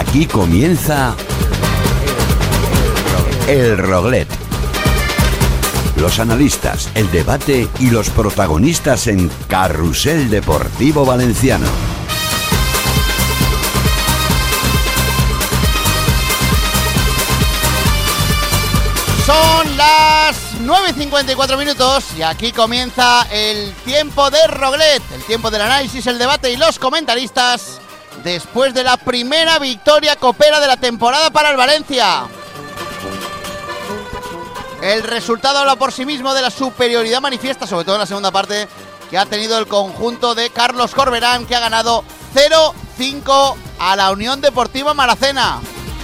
Aquí comienza El Roglet. Los analistas, el debate y los protagonistas en Carrusel Deportivo Valenciano. Son las 9:54 minutos y aquí comienza el tiempo de Roglet, el tiempo del análisis, el debate y los comentaristas después de la primera victoria copera de la temporada para el Valencia. El resultado habla por sí mismo de la superioridad manifiesta, sobre todo en la segunda parte, que ha tenido el conjunto de Carlos Corberán, que ha ganado 0-5 a la Unión Deportiva Maracena.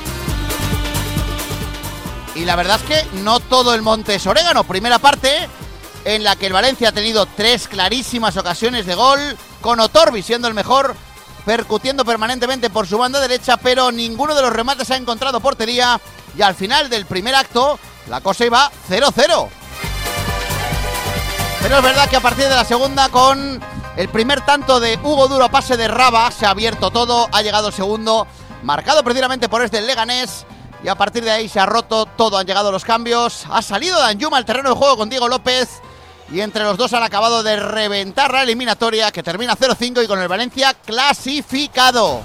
Y la verdad es que no todo el monte es orégano. Primera parte en la que el Valencia ha tenido 3 clarísimas ocasiones de gol, con Otorbi siendo el mejor, percutiendo permanentemente por su banda derecha, pero ninguno de los remates ha encontrado portería. Y al final del primer acto, la cosa iba 0-0. Pero es verdad que a partir de la segunda, con el primer tanto de Hugo Duro, pase de Raba, se ha abierto todo, ha llegado el segundo, marcado precisamente por este Leganés. Y a partir de ahí se ha roto todo, han llegado los cambios. Ha salido Danjuma al terreno de juego con Diego López. Y entre los dos han acabado de reventar la eliminatoria, que termina 0-5 y con el Valencia clasificado.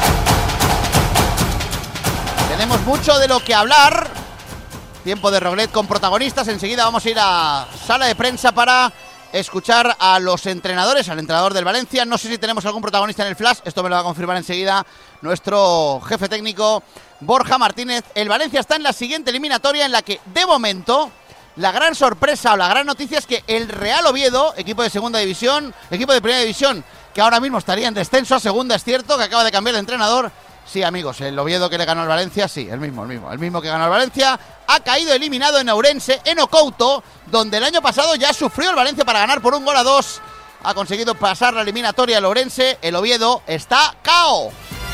Tenemos mucho de lo que hablar. Tiempo de Roglet con protagonistas. Enseguida vamos a ir a sala de prensa para escuchar a los entrenadores, al entrenador del Valencia. No sé si tenemos algún protagonista en el flash. Esto me lo va a confirmar enseguida nuestro jefe técnico, Borja Martínez. El Valencia está en la siguiente eliminatoria, en la que de momento la gran sorpresa o la gran noticia es que el Real Oviedo, equipo de segunda división, equipo de primera división, que ahora mismo estaría en descenso a segunda, es cierto, que acaba de cambiar de entrenador. Sí, amigos, el Oviedo que le ganó al Valencia, sí, el mismo que ganó al Valencia, ha caído eliminado en Ourense, en Ocouto, donde el año pasado ya sufrió el Valencia para ganar por 1-2. Ha conseguido pasar la eliminatoria al Ourense. El Oviedo está KO.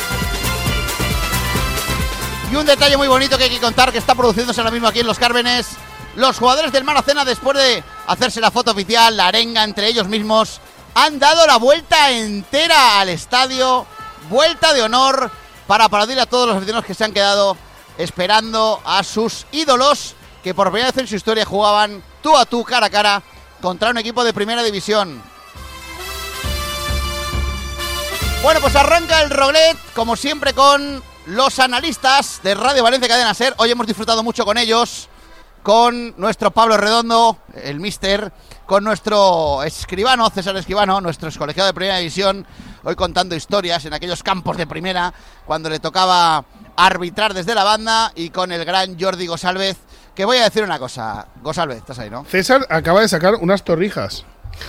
Y un detalle muy bonito que hay que contar, que está produciéndose ahora mismo aquí en Los Cármenes. Los jugadores del Maracena, después de hacerse la foto oficial, la arenga entre ellos mismos, han dado la vuelta entera al estadio, vuelta de honor, para aplaudir a todos los aficionados que se han quedado esperando a sus ídolos, que por primera vez en su historia jugaban tú a tú, cara a cara, contra un equipo de primera división. Bueno, pues arranca el Roglet, como siempre, con los analistas de Radio Valencia Cadena Ser. Hoy hemos disfrutado mucho con ellos, con nuestro Pablo Redondo, el míster, con nuestro escribano, César Escribano, nuestro excolegiado de primera división, hoy contando historias en aquellos campos de primera, cuando le tocaba arbitrar desde la banda, y con el gran Jordi Gosalvez, que voy a decir una cosa. Gosalvez, estás ahí, ¿no? César acaba de sacar unas torrijas.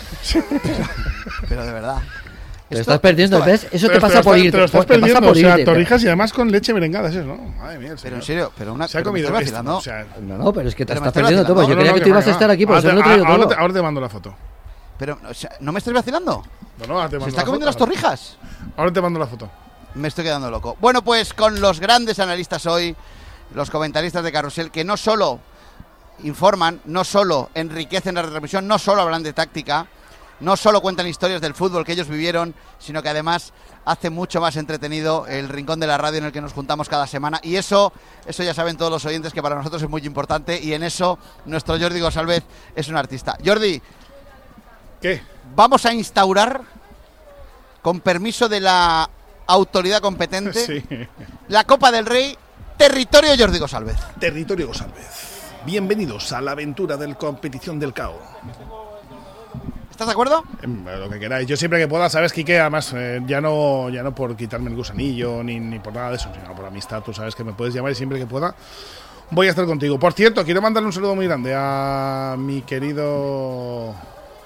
Pero de verdad. Te estás perdiendo, ¿ves? Eso te pasa por irte. Te lo estás perdiendo, o sea, torrijas y además con leche merengada, ¿es eso, no? Madre mía, pero en serio, pero una... Se ha comido esto, ¿no? O sea, no, pero es que te pero estás perdiendo todo. Yo creía que tú ibas a estar aquí, por eso no lo he traído todo. Ahora te mando la foto. Pero, o sea, ¿no me estás vacilando? No, ahora te mando. ¿Se está comiendo las torrijas? Ahora te mando la foto. Me estoy quedando loco. Bueno, pues con los grandes analistas hoy, los comentaristas de Carrusel, que no solo informan, no solo enriquecen la retransmisión, no solo hablan de táctica, no solo cuentan historias del fútbol que ellos vivieron, sino que además hace mucho más entretenido el rincón de la radio en el que nos juntamos cada semana. Y eso ya saben todos los oyentes, que para nosotros es muy importante, y en eso nuestro Jordi Gosalvez es un artista. Jordi, ¿qué? Vamos a instaurar, con permiso de la autoridad competente, sí, la Copa del Rey, territorio Jordi Gosalvez. Territorio Gosalvez. Bienvenidos a la aventura del competición del cao. ¿Estás de acuerdo? Lo que queráis. Yo siempre que pueda, ¿sabes, Quique? Además, ya no por quitarme el gusanillo ni por nada de eso, sino por amistad. Tú sabes que me puedes llamar y siempre que pueda voy a estar contigo. Por cierto, quiero mandarle un saludo muy grande a mi querido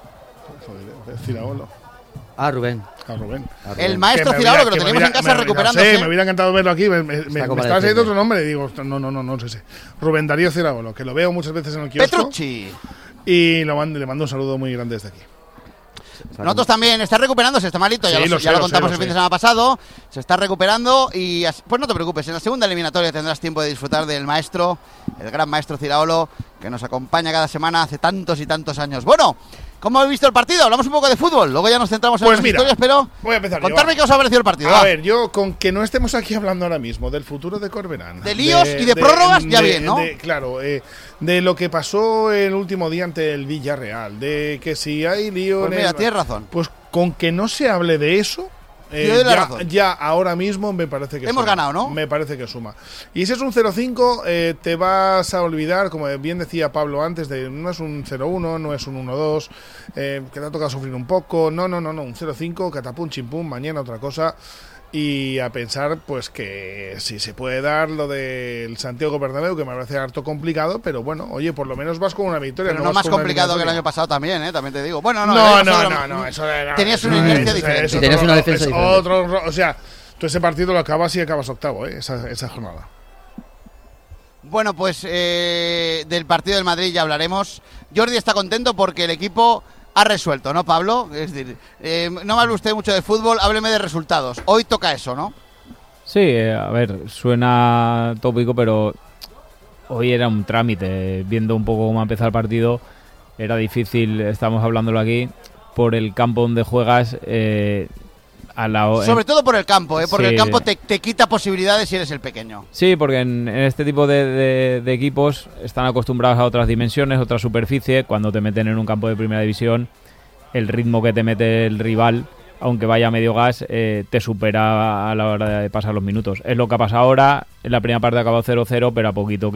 Ciraolo. A Rubén. El maestro Ciraolo, que lo teníamos en casa recuperándose. Sí, me hubiera encantado verlo aquí. Me estaba saliendo otro nombre y digo, no sé. Rubén Darío Ciraolo, que lo veo muchas veces en el kiosco. Petrucci. Y le mando un saludo muy grande desde aquí. Nosotros también, está recuperándose, está malito, ya lo contamos el fin de semana pasado, se está recuperando y pues no te preocupes, en la segunda eliminatoria tendrás tiempo de disfrutar del maestro, el gran maestro Ciraolo, que nos acompaña cada semana hace tantos y tantos años. Bueno, ¿Cómo habéis visto el partido? Hablamos un poco de fútbol, luego ya nos centramos en las historias, pero voy a empezar. Contarme qué os ha parecido el partido. A ver, yo con que no estemos aquí hablando ahora mismo del futuro de Corberán, de líos y de prórrogas, ya bien, ¿no? Claro, de lo que pasó el último día ante el Villarreal, de que si hay lío... Pues mira, tienes razón. Pues con que no se hable de eso... ya ahora mismo me parece que hemos suma. Ganado, ¿no? Me parece que suma. Y si es un 0-5, te vas a olvidar, como bien decía Pablo antes, de no es un 0-1, no es un 1-2, que te ha tocado sufrir un poco. No, un 0-5, catapum, chimpum, mañana otra cosa. Y a pensar, pues, que si se puede dar lo del Santiago Bernabéu, que me parece harto complicado, pero bueno, oye, por lo menos vas con una victoria. Pero no más complicado que el año pasado también, también te digo. Bueno, no, eso era... Tenías una inercia diferente. Tenías una defensa diferente. O sea, tú ese partido lo acabas y acabas octavo, esa jornada. Bueno, pues del partido del Madrid ya hablaremos. Jordi está contento porque el equipo... ha resuelto, ¿no, Pablo? Es decir, no me hable usted mucho de fútbol, hábleme de resultados. Hoy toca eso, ¿no? Sí, a ver, suena tópico, pero hoy era un trámite. Viendo un poco cómo ha empezado el partido, era difícil, estamos hablándolo aquí, por el campo donde juegas. Sobre todo por el campo, porque sí. El campo te quita posibilidades si eres el pequeño. Sí, porque en este tipo de equipos están acostumbrados a otras dimensiones, otra superficie. Cuando te meten en un campo de primera división, el ritmo que te mete el rival, aunque vaya a medio gas, te supera a la hora de pasar los minutos. Es lo que ha pasado ahora. En la primera parte ha acabado 0-0, pero a poquito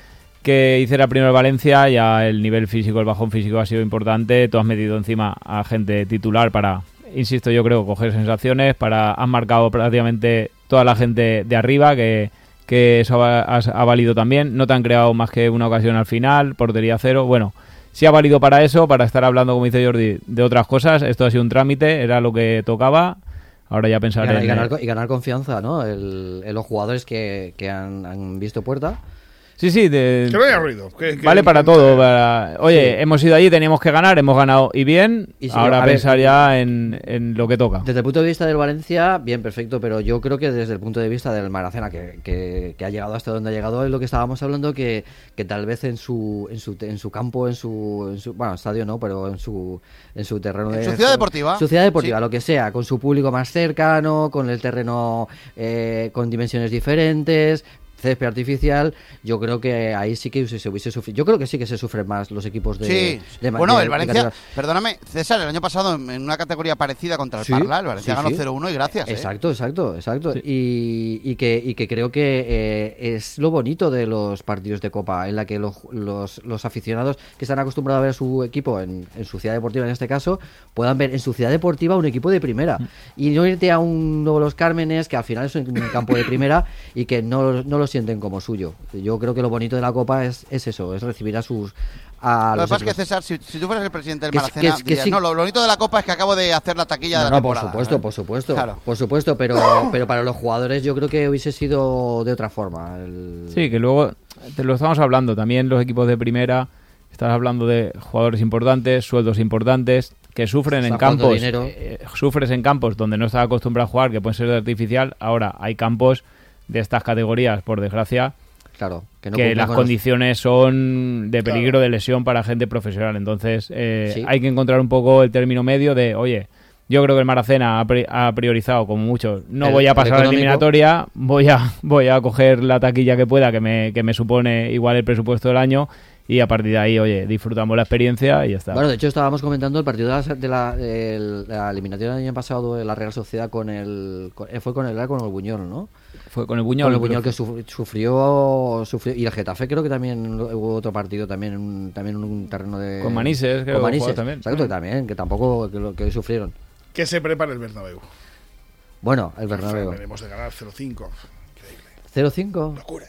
que hiciera primero el Valencia, ya el nivel físico, el bajón físico ha sido importante. Tú has metido encima a gente titular para... Insisto, yo creo coger sensaciones. Han marcado prácticamente toda la gente de arriba, que eso ha valido también. No te han creado más que una ocasión al final, portería cero. Bueno, sí ha valido para eso, para estar hablando, como dice Jordi, de otras cosas. Esto ha sido un trámite, era lo que tocaba. Ahora ya pensar y ganar confianza, ¿no? En los jugadores que han visto puerta. Sí, que no haya ruido. Vale para todo. Oye, hemos ido allí, teníamos que ganar, hemos ganado y bien. Y sí, ahora pensar ya en lo que toca. Desde el punto de vista del Valencia, bien, perfecto, pero yo creo que desde el punto de vista del Maracena, que ha llegado hasta donde ha llegado, es lo que estábamos hablando, que tal vez en su campo, en su bueno, estadio no, pero en su terreno de... Su ciudad deportiva. Su ciudad deportiva, sí. Lo que sea, con su público más cercano, con el terreno con dimensiones diferentes... césped artificial, yo creo que ahí sí que se hubiese sufrido. Yo creo que sí que se sufren más los equipos de bueno, el Valencia, perdóname, César, el año pasado en una categoría parecida contra el Parla, el Valencia ganó 0-1 y gracias. Exacto. Sí. Y que creo que es lo bonito de los partidos de Copa, en la que los aficionados que están acostumbrados a ver a su equipo en su ciudad deportiva, en este caso, puedan ver en su ciudad deportiva un equipo de primera y no irte a un Nuevo Los Cármenes, que al final es un campo de primera y que no los sienten como suyo. Yo creo que lo bonito de la Copa es eso, es recibir a sus... Lo que pasa es que, César, si tú fueras el presidente del Maracena, dirías, sí. No, lo bonito de la Copa es que acabo de hacer la taquilla de la temporada. Por supuesto, pero para los jugadores yo creo que hubiese sido de otra forma. Sí, que luego te lo estamos hablando, también los equipos de primera, estás hablando de jugadores importantes, sueldos importantes, que sufren en campos, sufres en campos donde no estás acostumbrado a jugar, que pueden ser de artificial. Ahora hay campos de estas categorías, por desgracia, claro, que las condiciones son de peligro de lesión para gente profesional. Entonces sí. Hay que encontrar un poco el término medio de, oye, yo creo que el Maracena ha priorizado, como muchos, voy a pasar a la eliminatoria, voy a coger la taquilla que pueda, que me supone igual el presupuesto del año, y a partir de ahí, oye, disfrutamos la experiencia y ya está. Bueno, de hecho estábamos comentando el partido de la eliminatoria del año pasado de la Real Sociedad con el Buñol, ¿no? Fue con el Buñol. Con el Buñol que sufrió, y el Getafe creo que también hubo otro partido también en un terreno de... Con Manises, creo que también. Exacto, también, que tampoco que sufrieron. Que se prepare el Bernabéu. Bueno, el Bernabéu. Venimos de ganar 0-5. Increíble. ¿0-5? Locura.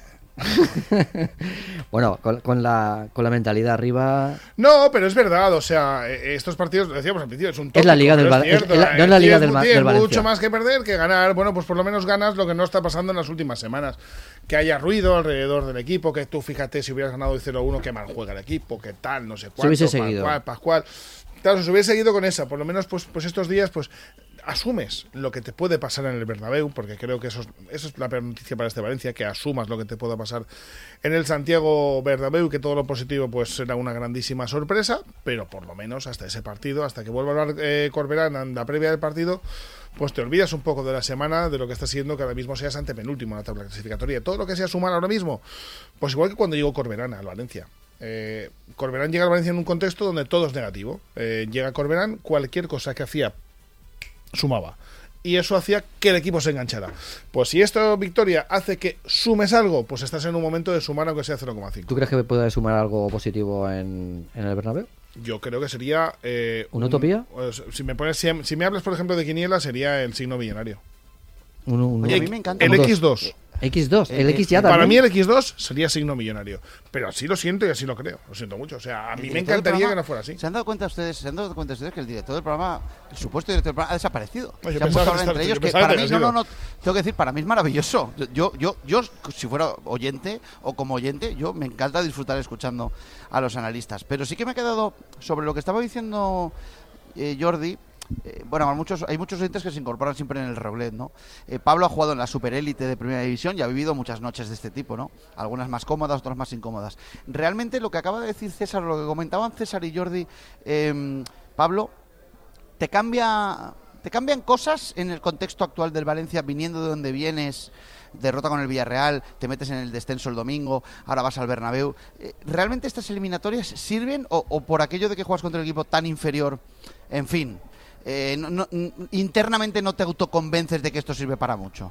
Bueno, con la mentalidad arriba. No, pero es verdad, o sea, estos partidos, decíamos al principio, es un tópico, es la liga del Valencia. No es la liga del Valencia. Mucho más que perder que ganar. Bueno, pues por lo menos ganas lo que no está pasando en las últimas semanas. Que haya ruido alrededor del equipo, que tú fíjate si hubieras ganado el 0-1, qué mal juega el equipo, qué tal, no sé cuánto, se hubiese seguido. Pascual. Claro, se hubiese seguido con esa, por lo menos pues estos días, pues asumes lo que te puede pasar en el Bernabéu, porque creo que eso es la peor noticia para este Valencia, que asumas lo que te pueda pasar en el Santiago Bernabéu, que todo lo positivo pues será una grandísima sorpresa, pero por lo menos hasta ese partido, hasta que vuelva a hablar Corberán en la previa del partido, pues te olvidas un poco de la semana, de lo que está siendo que ahora mismo seas antepenúltimo en la tabla clasificatoria. Todo lo que sea sumar ahora mismo, pues igual que cuando llegó Corberán al Valencia. Corberán llega al Valencia en un contexto donde todo es negativo. Llega Corberán, cualquier cosa que hacía sumaba, y eso hacía que el equipo se enganchara. Pues si esta victoria hace que sumes algo, pues estás en un momento de sumar aunque sea 0,5. ¿Tú crees que puede sumar algo positivo en el Bernabéu? Yo creo que sería ¿una utopía? Si me hablas por ejemplo de quiniela, sería el signo millonario. Oye, a mí me encanta el X2. X2, el X ya Para también. mí el X2 sería signo millonario. Pero así lo siento y así lo creo. Lo siento mucho. O sea, a mí me encantaría que no fuera así. ¿Se han dado cuenta ustedes que el director del programa, el supuesto director del programa, ha desaparecido? Oye, Se han puesto a hablar entre ellos, que para mí, no, tengo que decir, para mí es maravilloso. Yo, si fuera oyente o como oyente, yo me encanta disfrutar escuchando a los analistas. Pero sí que me ha quedado sobre lo que estaba diciendo Jordi. Bueno, hay muchos oyentes que se incorporan siempre en el Roblet, ¿no? Pablo ha jugado en la superélite de Primera División y ha vivido muchas noches de este tipo, ¿no? Algunas más cómodas, otras más incómodas. Realmente lo que acaba de decir César, lo que comentaban César y Jordi, Pablo, ¿te cambian cosas en el contexto actual del Valencia, viniendo de donde vienes? Derrota con el Villarreal, te metes en el descenso el domingo, ahora vas al Bernabéu. ¿Realmente estas eliminatorias sirven o por aquello de que juegas contra el equipo tan inferior? En fin, internamente no te autoconvences de que esto sirve para mucho.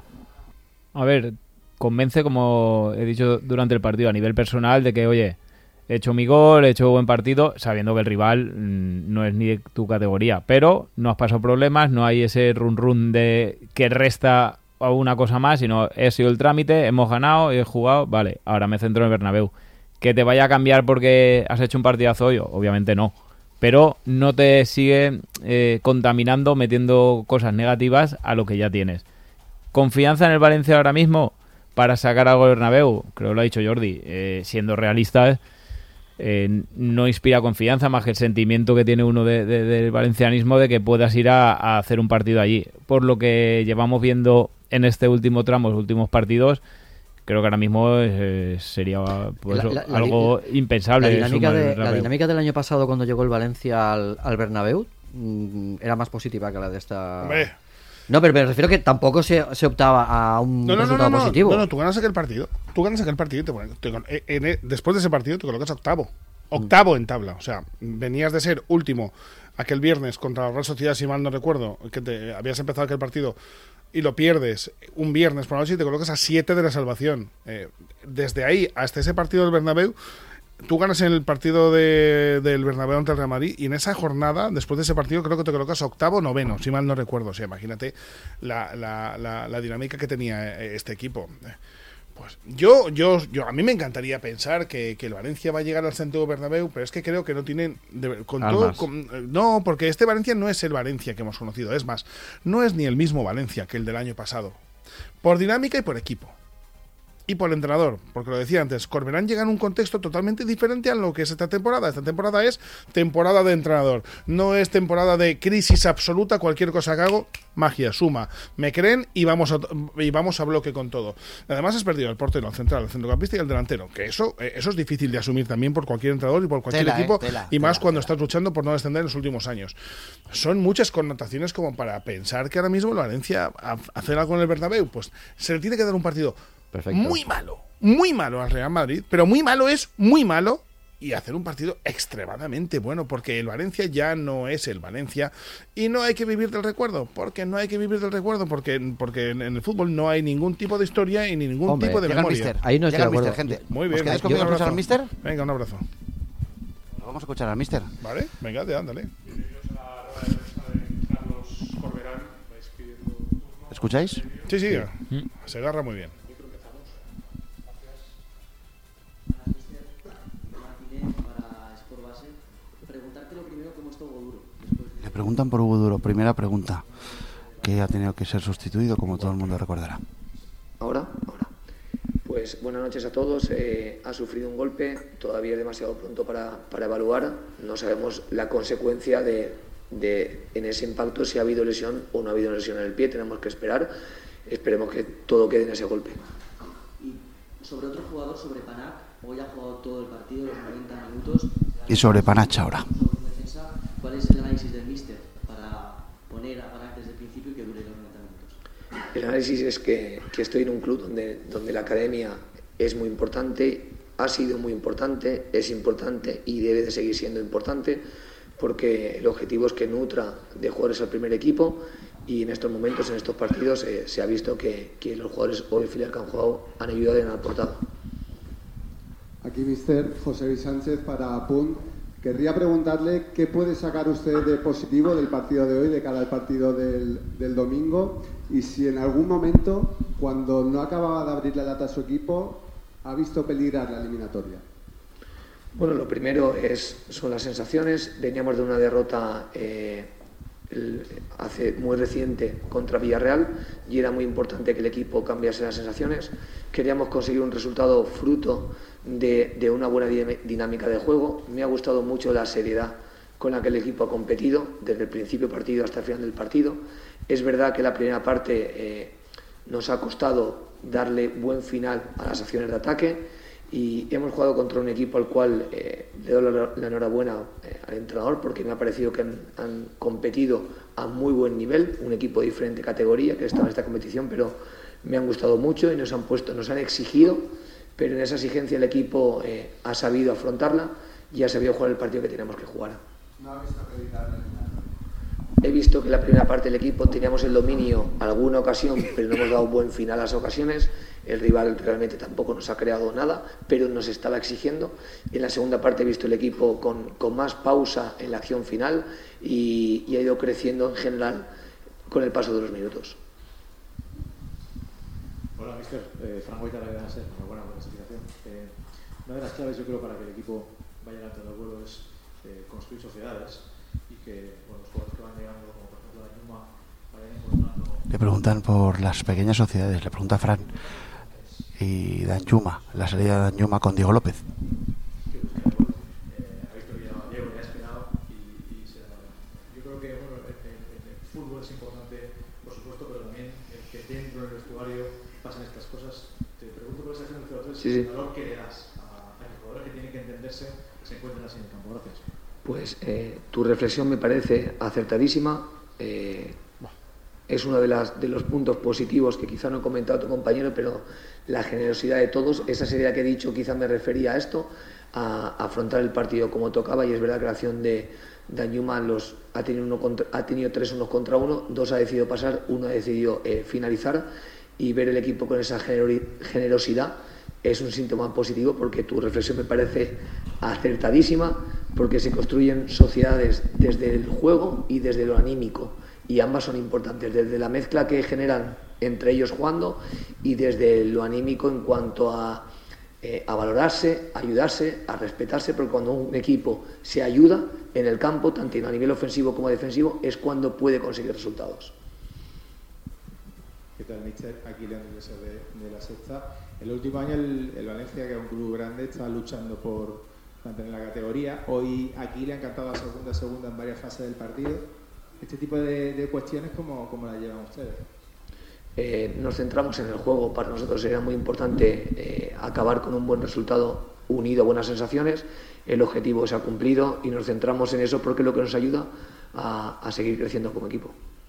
A ver, convence, como he dicho durante el partido, a nivel personal, de que, oye, he hecho mi gol, he hecho buen partido, sabiendo que el rival no es ni de tu categoría, pero no has pasado problemas, no hay ese run de que resta a una cosa más, sino he sido el trámite, hemos ganado, he jugado, vale, ahora me centro en el Bernabéu. ¿Que te vaya a cambiar porque has hecho un partidazo hoy? Obviamente no. Pero no te sigue contaminando, metiendo cosas negativas a lo que ya tienes. ¿Confianza en el Valencia ahora mismo para sacar algo del Bernabéu? Creo que lo ha dicho Jordi. Siendo realistas, no inspira confianza más que el sentimiento que tiene uno del valencianismo de que puedas ir a hacer un partido allí. Por lo que llevamos viendo en este último tramo, los últimos partidos, creo que ahora mismo sería pues, algo impensable. La dinámica del año pasado cuando llegó el Valencia al Bernabéu era más positiva que la de esta... Hombre. No, pero me refiero que tampoco se optaba a un resultado positivo. No, tú ganas aquel partido. Y después de ese partido te colocas octavo en tabla. O sea, venías de ser último aquel viernes contra la Real Sociedad, si mal no recuerdo, que habías empezado aquel partido y lo pierdes un viernes por la noche y te colocas a 7 de la salvación. Desde ahí hasta ese partido del Bernabéu, tú ganas en el partido del Bernabéu ante el Real Madrid y en esa jornada, después de ese partido, creo que te colocas octavo o noveno, si mal no recuerdo. O sea, imagínate la dinámica que tenía este equipo. Pues yo a mí me encantaría pensar que el Valencia va a llegar al Santiago Bernabéu, pero es que creo que no tienen no, porque este Valencia no es el Valencia que hemos conocido, es más, no es ni el mismo Valencia que el del año pasado, por dinámica y por equipo. Y por el entrenador, porque lo decía antes, Corberán llega en un contexto totalmente diferente a lo que es esta temporada. Esta temporada es temporada de entrenador, no es temporada de crisis absoluta, cualquier cosa que hago, magia, suma, me creen y vamos a bloque con todo. Además has perdido al portero, al central, al centrocampista y al delantero, que eso es difícil de asumir también por cualquier entrenador y por cualquier equipo, y más cuando estás luchando por no descender en los últimos años. Son muchas connotaciones como para pensar que ahora mismo el Valencia hacer algo en el Bernabéu, pues se le tiene que dar un partido perfecto, muy malo al Real Madrid, pero muy malo es muy malo, y hacer un partido extremadamente bueno, porque el Valencia ya no es el Valencia y no hay que vivir del recuerdo, porque en el fútbol no hay ningún tipo de historia y ningún tipo de memoria. Ahí no estoy de acuerdo. Gente. Muy bien. ¿Os quedáis conmigo a escuchar al míster? Venga, un abrazo. Vamos a escuchar al míster. Vale, venga, ándale. ¿Escucháis? Sí, se agarra muy bien. Le preguntan por Hugo Duro, primera pregunta, que ha tenido que ser sustituido, como todo el mundo recordará. Ahora. Pues buenas noches a todos. Ha sufrido un golpe, todavía es demasiado pronto para evaluar. No sabemos la consecuencia de en ese impacto si ha habido lesión o no ha habido lesión en el pie. Tenemos que esperar, esperemos que todo quede en ese golpe. Y sobre otro jugador, sobre Panac, hoy ha jugado todo el partido, los 90 minutos. Y sobre Panac ahora. ¿Cuál es el análisis del míster para poner a Panac desde el principio y que dure los 90 minutos? El análisis es que estoy en un club donde la academia es muy importante, ha sido muy importante, es importante y debe de seguir siendo importante, porque el objetivo es que nutra de jugadores al primer equipo, y en estos momentos, en estos partidos, se ha visto que los jugadores hoy filial que han jugado han ayudado y han aportado. Aquí, mister José Luis Sánchez para Punt. Querría preguntarle qué puede sacar usted de positivo del partido de hoy, de cara al partido del domingo, y si en algún momento, cuando no acababa de abrir la lata a su equipo, ha visto peligrar la eliminatoria. Bueno, lo primero son las sensaciones. Veníamos de una derrota muy reciente contra Villarreal y era muy importante que el equipo cambiase las sensaciones. Queríamos conseguir un resultado fruto de una buena dinámica de juego. Me ha gustado mucho la seriedad con la que el equipo ha competido desde el principio del partido hasta el final del partido. Es verdad que la primera parte nos ha costado darle buen final a las acciones de ataque, y hemos jugado contra un equipo al cual le doy la enhorabuena al entrenador, porque me ha parecido que han competido a muy buen nivel, un equipo de diferente categoría que estaba en esta competición, pero me han gustado mucho y nos han exigido, pero en esa exigencia el equipo ha sabido afrontarla y ha sabido jugar el partido que teníamos que jugar. ¿No ha visto peligrar la eliminatoria? He visto que en la primera parte del equipo teníamos el dominio alguna ocasión, pero no hemos dado buen final a las ocasiones. El rival realmente tampoco nos ha creado nada, pero nos estaba exigiendo. En la segunda parte he visto el equipo con más pausa en la acción final y ha ido creciendo en general con el paso de los minutos. Hola, mister. Fran Goita, de la SER. Enhorabuena por la clasificación. Una de las claves, yo creo, para que el equipo vaya adelante al vuelo es construir sociedades y que los jugadores que van llegando, como por ejemplo la Ñuma, vayan encontrando... Le preguntan por las pequeñas sociedades, le pregunta Fran. Y Danjuma, la salida de Danjuma con Diego López. Ha visto que ya Diego le ha esperado y yo creo que bueno, el fútbol es importante, por supuesto, pero también que dentro del vestuario pasen estas cosas. Te pregunto por esa acción del 0-3, el valor que le das a los jugadores que tienen que entenderse que se encuentran así en el campo. Gracias. Pues tu reflexión me parece acertadísima. Es uno de los puntos positivos que quizá no ha comentado tu compañero, pero la generosidad de todos, esa seriedad que he dicho, quizá me refería a esto, a afrontar el partido como tocaba, y es verdad que la acción de Danjuma ha tenido 3 unos contra 1, 2 ha decidido pasar, 1 ha decidido finalizar, y ver el equipo con esa generosidad es un síntoma positivo, porque tu reflexión me parece acertadísima, porque se construyen sociedades desde el juego y desde lo anímico, y ambas son importantes, desde la mezcla que generan entre ellos jugando y desde lo anímico en cuanto a valorarse, a ayudarse, a respetarse, porque cuando un equipo se ayuda en el campo, tanto a nivel ofensivo como defensivo, es cuando puede conseguir resultados. ¿Qué tal, mister? Aquí Leandro Iglesias de La Sexta. El último año el Valencia, que es un club grande, está luchando por mantener la categoría. Hoy aquí le han cantado la segunda en varias fases del partido. Este tipo de cuestiones, ¿cómo las llevan ustedes? Nos centramos en el juego. Para nosotros era muy importante acabar con un buen resultado unido a buenas sensaciones. El objetivo se ha cumplido y nos centramos en eso porque es lo que nos ayuda a seguir creciendo como equipo.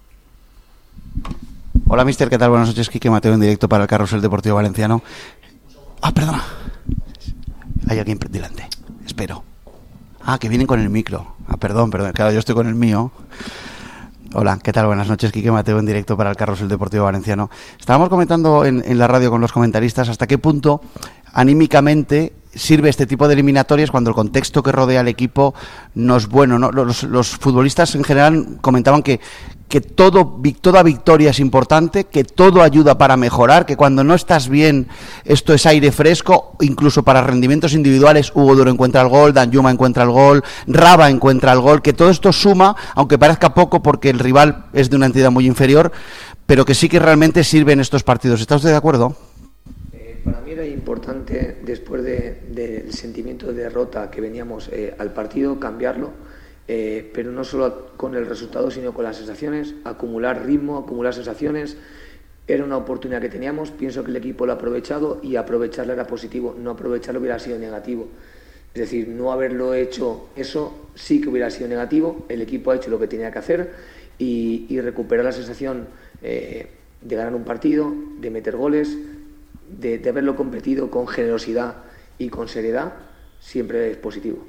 Hola, mister, ¿qué tal? Buenas noches, Quique Mateo en directo para el Carrusel Deportivo Valenciano. Perdona. Hay alguien delante. Espero. Que vienen con el micro. Perdón. Claro, yo estoy con el mío. Hola, ¿qué tal? Buenas noches, Quique Mateo en directo para el Carrusel Deportivo Valenciano. Estábamos comentando en la radio con los comentaristas hasta qué punto anímicamente sirve este tipo de eliminatorias cuando el contexto que rodea al equipo no es bueno, ¿no? Los futbolistas en general comentaban que toda victoria es importante, que todo ayuda para mejorar, que cuando no estás bien esto es aire fresco, incluso para rendimientos individuales. Hugo Duro encuentra el gol, Danjuma encuentra el gol, Raba encuentra el gol, que todo esto suma, aunque parezca poco porque el rival es de una entidad muy inferior, pero que sí que realmente sirve en estos partidos. ¿Está usted de acuerdo? Para mí era importante, después del sentimiento de derrota que veníamos al partido, cambiarlo pero no solo con el resultado, sino con las sensaciones, acumular ritmo, acumular sensaciones. Era una oportunidad que teníamos, pienso que el equipo lo ha aprovechado y aprovecharlo era positivo, no aprovecharlo hubiera sido negativo. Es decir, no haberlo hecho eso sí que hubiera sido negativo, el equipo ha hecho lo que tenía que hacer y recuperar la sensación de ganar un partido, de meter goles, de haberlo competido con generosidad y con seriedad, siempre es positivo.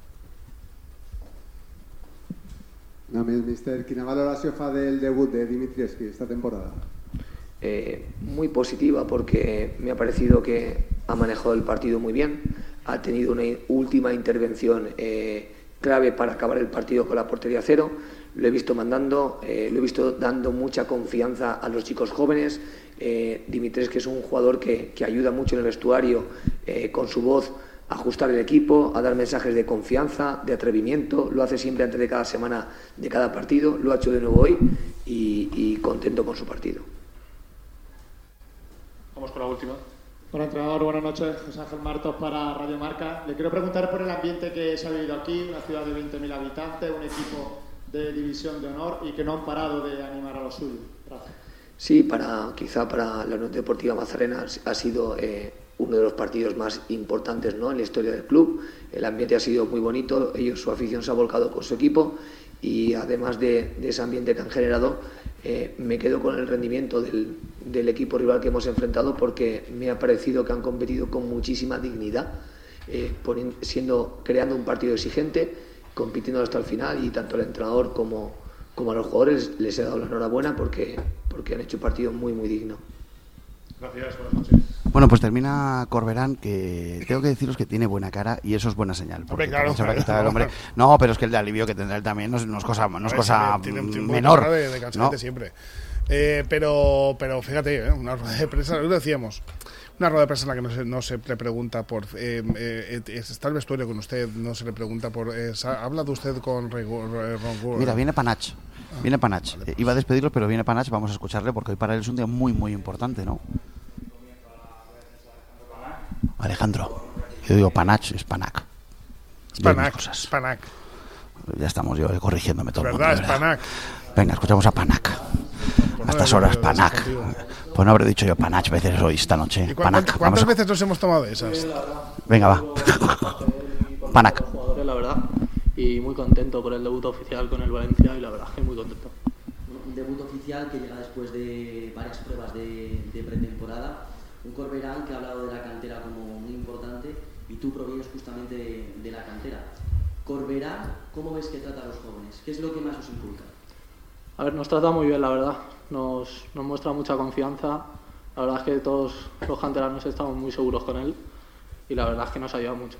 Mister, quina valoració fa del debut de Dimitrievski esta temporada? Muy positiva, porque me ha parecido que ha manejado el partido muy bien, ha tenido una última intervención clave para acabar el partido con la portería cero. Lo he visto mandando, lo he visto dando mucha confianza a los chicos jóvenes. Dimitrievski es un jugador que ayuda mucho en el vestuario con su voz a ajustar el equipo, a dar mensajes de confianza, de atrevimiento. Lo hace siempre antes de cada semana, de cada partido. Lo ha hecho de nuevo hoy y contento con su partido. Vamos con la última. Hola, entrenador, buenas noches. José Ángel Martos para Radio Marca. Le quiero preguntar por el ambiente que se ha vivido aquí, una ciudad de 20.000 habitantes, un equipo de división de honor y que no han parado de animar a los suyos. Gracias. Sí, quizá para la Unión Deportiva Mazarena ha sido uno de los partidos más importantes, ¿no?, en la historia del club. El ambiente ha sido muy bonito, su afición se ha volcado con su equipo y además de ese ambiente que han generado, me quedo con el rendimiento del equipo rival que hemos enfrentado, porque me ha parecido que han competido con muchísima dignidad, creando un partido exigente, compitiendo hasta el final, y tanto al entrenador como a los jugadores les he dado la enhorabuena porque han hecho un partido muy muy digno. Gracias, buenas noches. Bueno, pues termina Corberán, que tengo que deciros que tiene buena cara y eso es buena señal. Porque claro, se habrá quitado el hombre. No, pero es que el de alivio que tendrá él también no es cosa tiene menor. De cansancio, ¿no? Siempre. Pero fíjate, una rueda de prensa, lo decíamos, una rueda de prensa en la que no se le pregunta por está el vestuario con usted, no se le pregunta por habla de usted con Ron. Mira, viene Panach. Viene Panach. Vale. Iba a despedirlo, pero viene Panach, vamos a escucharle porque hoy para él es un día muy muy importante, ¿no? Alejandro, yo digo Panach, es Panac. Es Panac. Ya estamos yo corrigiéndome todo. ¿Verdad? Es Panac. Venga, escuchamos a Panac. A estas horas, Panac. Pues no habré dicho yo Panach veces hoy esta noche. ¿Cuántas veces nos hemos tomado de esas? Venga, va. Panac. La verdad, y muy contento por el debut oficial con el Valencia, y la verdad que muy contento. Un debut oficial que llega después de varias pruebas de pretemporada. Un Corberán que ha hablado de la cantera como muy importante y tú provienes justamente de la cantera. Corberán, ¿cómo ves que trata a los jóvenes? ¿Qué es lo que más os inculca? A ver, nos trata muy bien, la verdad. Nos muestra mucha confianza. La verdad es que todos los canteranos estamos muy seguros con él y la verdad es que nos ayuda mucho.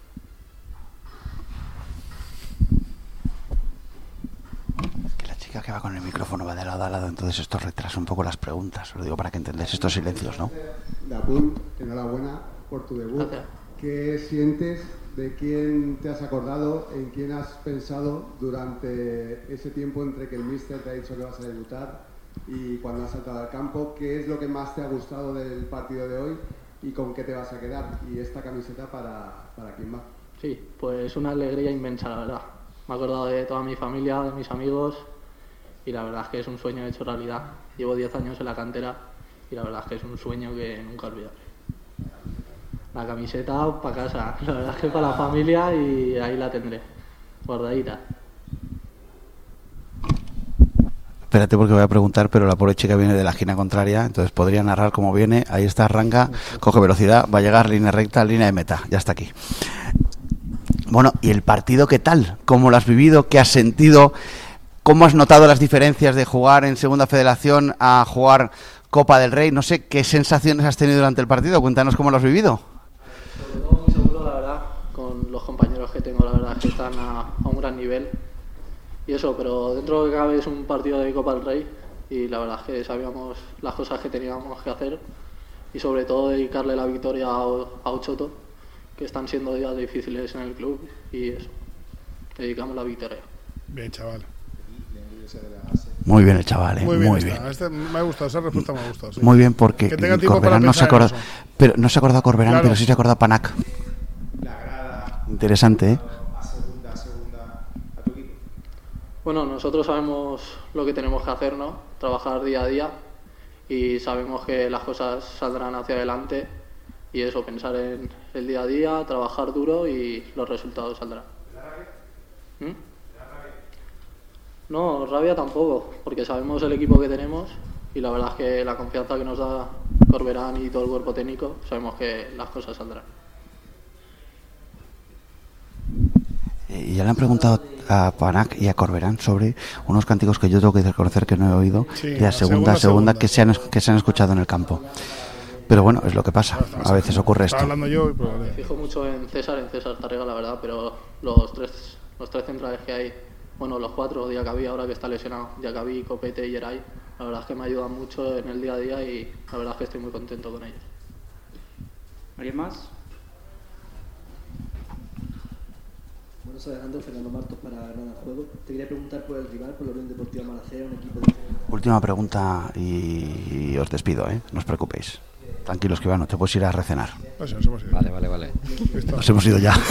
Que va con el micrófono, va de lado a lado, entonces esto retrasa un poco las preguntas. Lo digo para que entendáis estos silencios, ¿no? Dapun, enhorabuena por tu debut. Gracias. ¿Qué sientes? ¿De quién te has acordado? ¿En quién has pensado durante ese tiempo entre que el míster te ha dicho que vas a debutar y cuando has saltado al campo? ¿Qué es lo que más te ha gustado del partido de hoy y con qué te vas a quedar? ¿Y esta camiseta para quién va? Sí, pues una alegría inmensa, la verdad. Me he acordado de toda mi familia, de mis amigos, y la verdad es que es un sueño hecho realidad. Llevo 10 años en la cantera y la verdad es que es un sueño que nunca olvidaré. La camiseta para casa, la verdad es que para la familia, y ahí la tendré, guardadita. Espérate porque voy a preguntar, pero la pobre chica viene de la esquina contraria, entonces podría narrar cómo viene. Ahí está, arranca, coge velocidad, va a llegar línea recta, línea de meta, ya está aquí. Bueno, ¿y el partido qué tal? ¿Cómo lo has vivido? ¿Qué has sentido? ¿Cómo has notado las diferencias de jugar en Segunda Federación a jugar Copa del Rey? No sé, ¿qué sensaciones has tenido durante el partido? Cuéntanos cómo lo has vivido. Sobre todo muy seguro, la verdad, con los compañeros que tengo, la verdad, que están a un gran nivel. Y eso, pero dentro de que cabe es un partido de Copa del Rey y la verdad es que sabíamos las cosas que teníamos que hacer y sobre todo dedicarle la victoria a Ochoto, que están siendo días difíciles en el club, y eso, dedicamos la victoria. Bien, chaval. Muy bien el chaval, ¿eh? Muy bien. Me ha gustado, esa respuesta me ha gustado. Sí. Muy bien, porque Corberán no se acordó, pero no se acordó a Corberán, claro, pero sí se acordó a Panac. Interesante, ¿eh? Bueno, nosotros sabemos lo que tenemos que hacer, ¿no? Trabajar día a día y sabemos que las cosas saldrán hacia adelante y eso, pensar en el día a día, trabajar duro y los resultados saldrán. No, rabia tampoco, porque sabemos el equipo que tenemos y la verdad es que la confianza que nos da Corberán y todo el cuerpo técnico, sabemos que las cosas saldrán. Y ya le han preguntado a Panac y a Corberán sobre unos cánticos que yo tengo que reconocer que no he oído, de la segunda que se han escuchado en el campo. Pero bueno, es lo que pasa, a veces ocurre esto. Me fijo mucho en César Tárrega, la verdad, pero los tres centrales que hay, bueno, los 4, Diacabí ahora que está lesionado, Diacabí, Copete y Geray, la verdad es que me ayudan mucho en el día a día y la verdad es que estoy muy contento con ellos. ¿Alguien más? Bueno, soy Alejandro Fernando Martos para Granada Juego. Te quería preguntar por el rival, por la Unión Deportiva Malacena, un equipo de... Última pregunta y os despido, no os preocupéis. Tranquilos, que bueno, te puedes ir a recenar. Pues nos hemos ido. Vale. Nos hemos ido ya.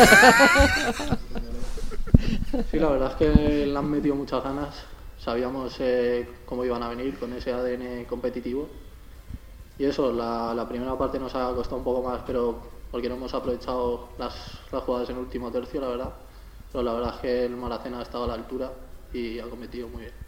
Sí, la verdad es que le han metido muchas ganas. Sabíamos cómo iban a venir con ese ADN competitivo. Y eso, la primera parte nos ha costado un poco más, pero porque no hemos aprovechado las jugadas en último tercio, la verdad. Pero la verdad es que el Malacena ha estado a la altura y ha competido muy bien.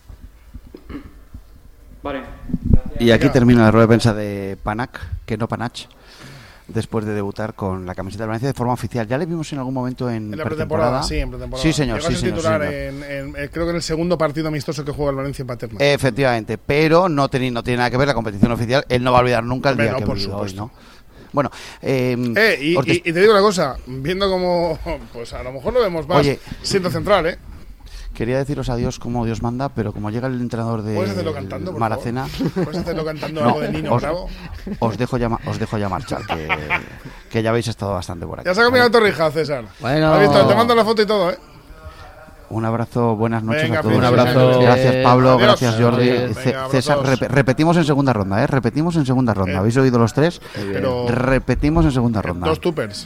Vale. Y aquí termina la rueda de prensa de Panac, que no Panach, después de debutar con la camiseta de Valencia de forma oficial. Ya le vimos en algún momento en la pretemporada. Sí, en pretemporada. Sí, señor. Llegó a ser titular creo que en el segundo partido amistoso que juega el Valencia en Paterna. Efectivamente, pero no tiene nada que ver la competición oficial. Él no va a olvidar nunca el día que ha vivido hoy, ¿no? Bueno, y te digo una cosa, viendo como, pues a lo mejor lo vemos más siendo central, Quería deciros adiós como Dios manda, pero como llega el entrenador de Malacena, ¿puedes hacerlo cantando algo de Nino Bravo? Os dejo ya marchar, que ya habéis estado bastante por aquí. Ya se ha comido la torrija, César. Bueno. ¿Has visto? Te mando la foto y todo, Un abrazo, buenas noches. Venga, a todos. Un abrazo. Gracias, Pablo. Adiós. Gracias, Jordi. Venga, César, repetimos en segunda ronda, Repetimos en segunda ronda. ¿Habéis oído los tres? Pero repetimos en segunda ronda. 2 tupers.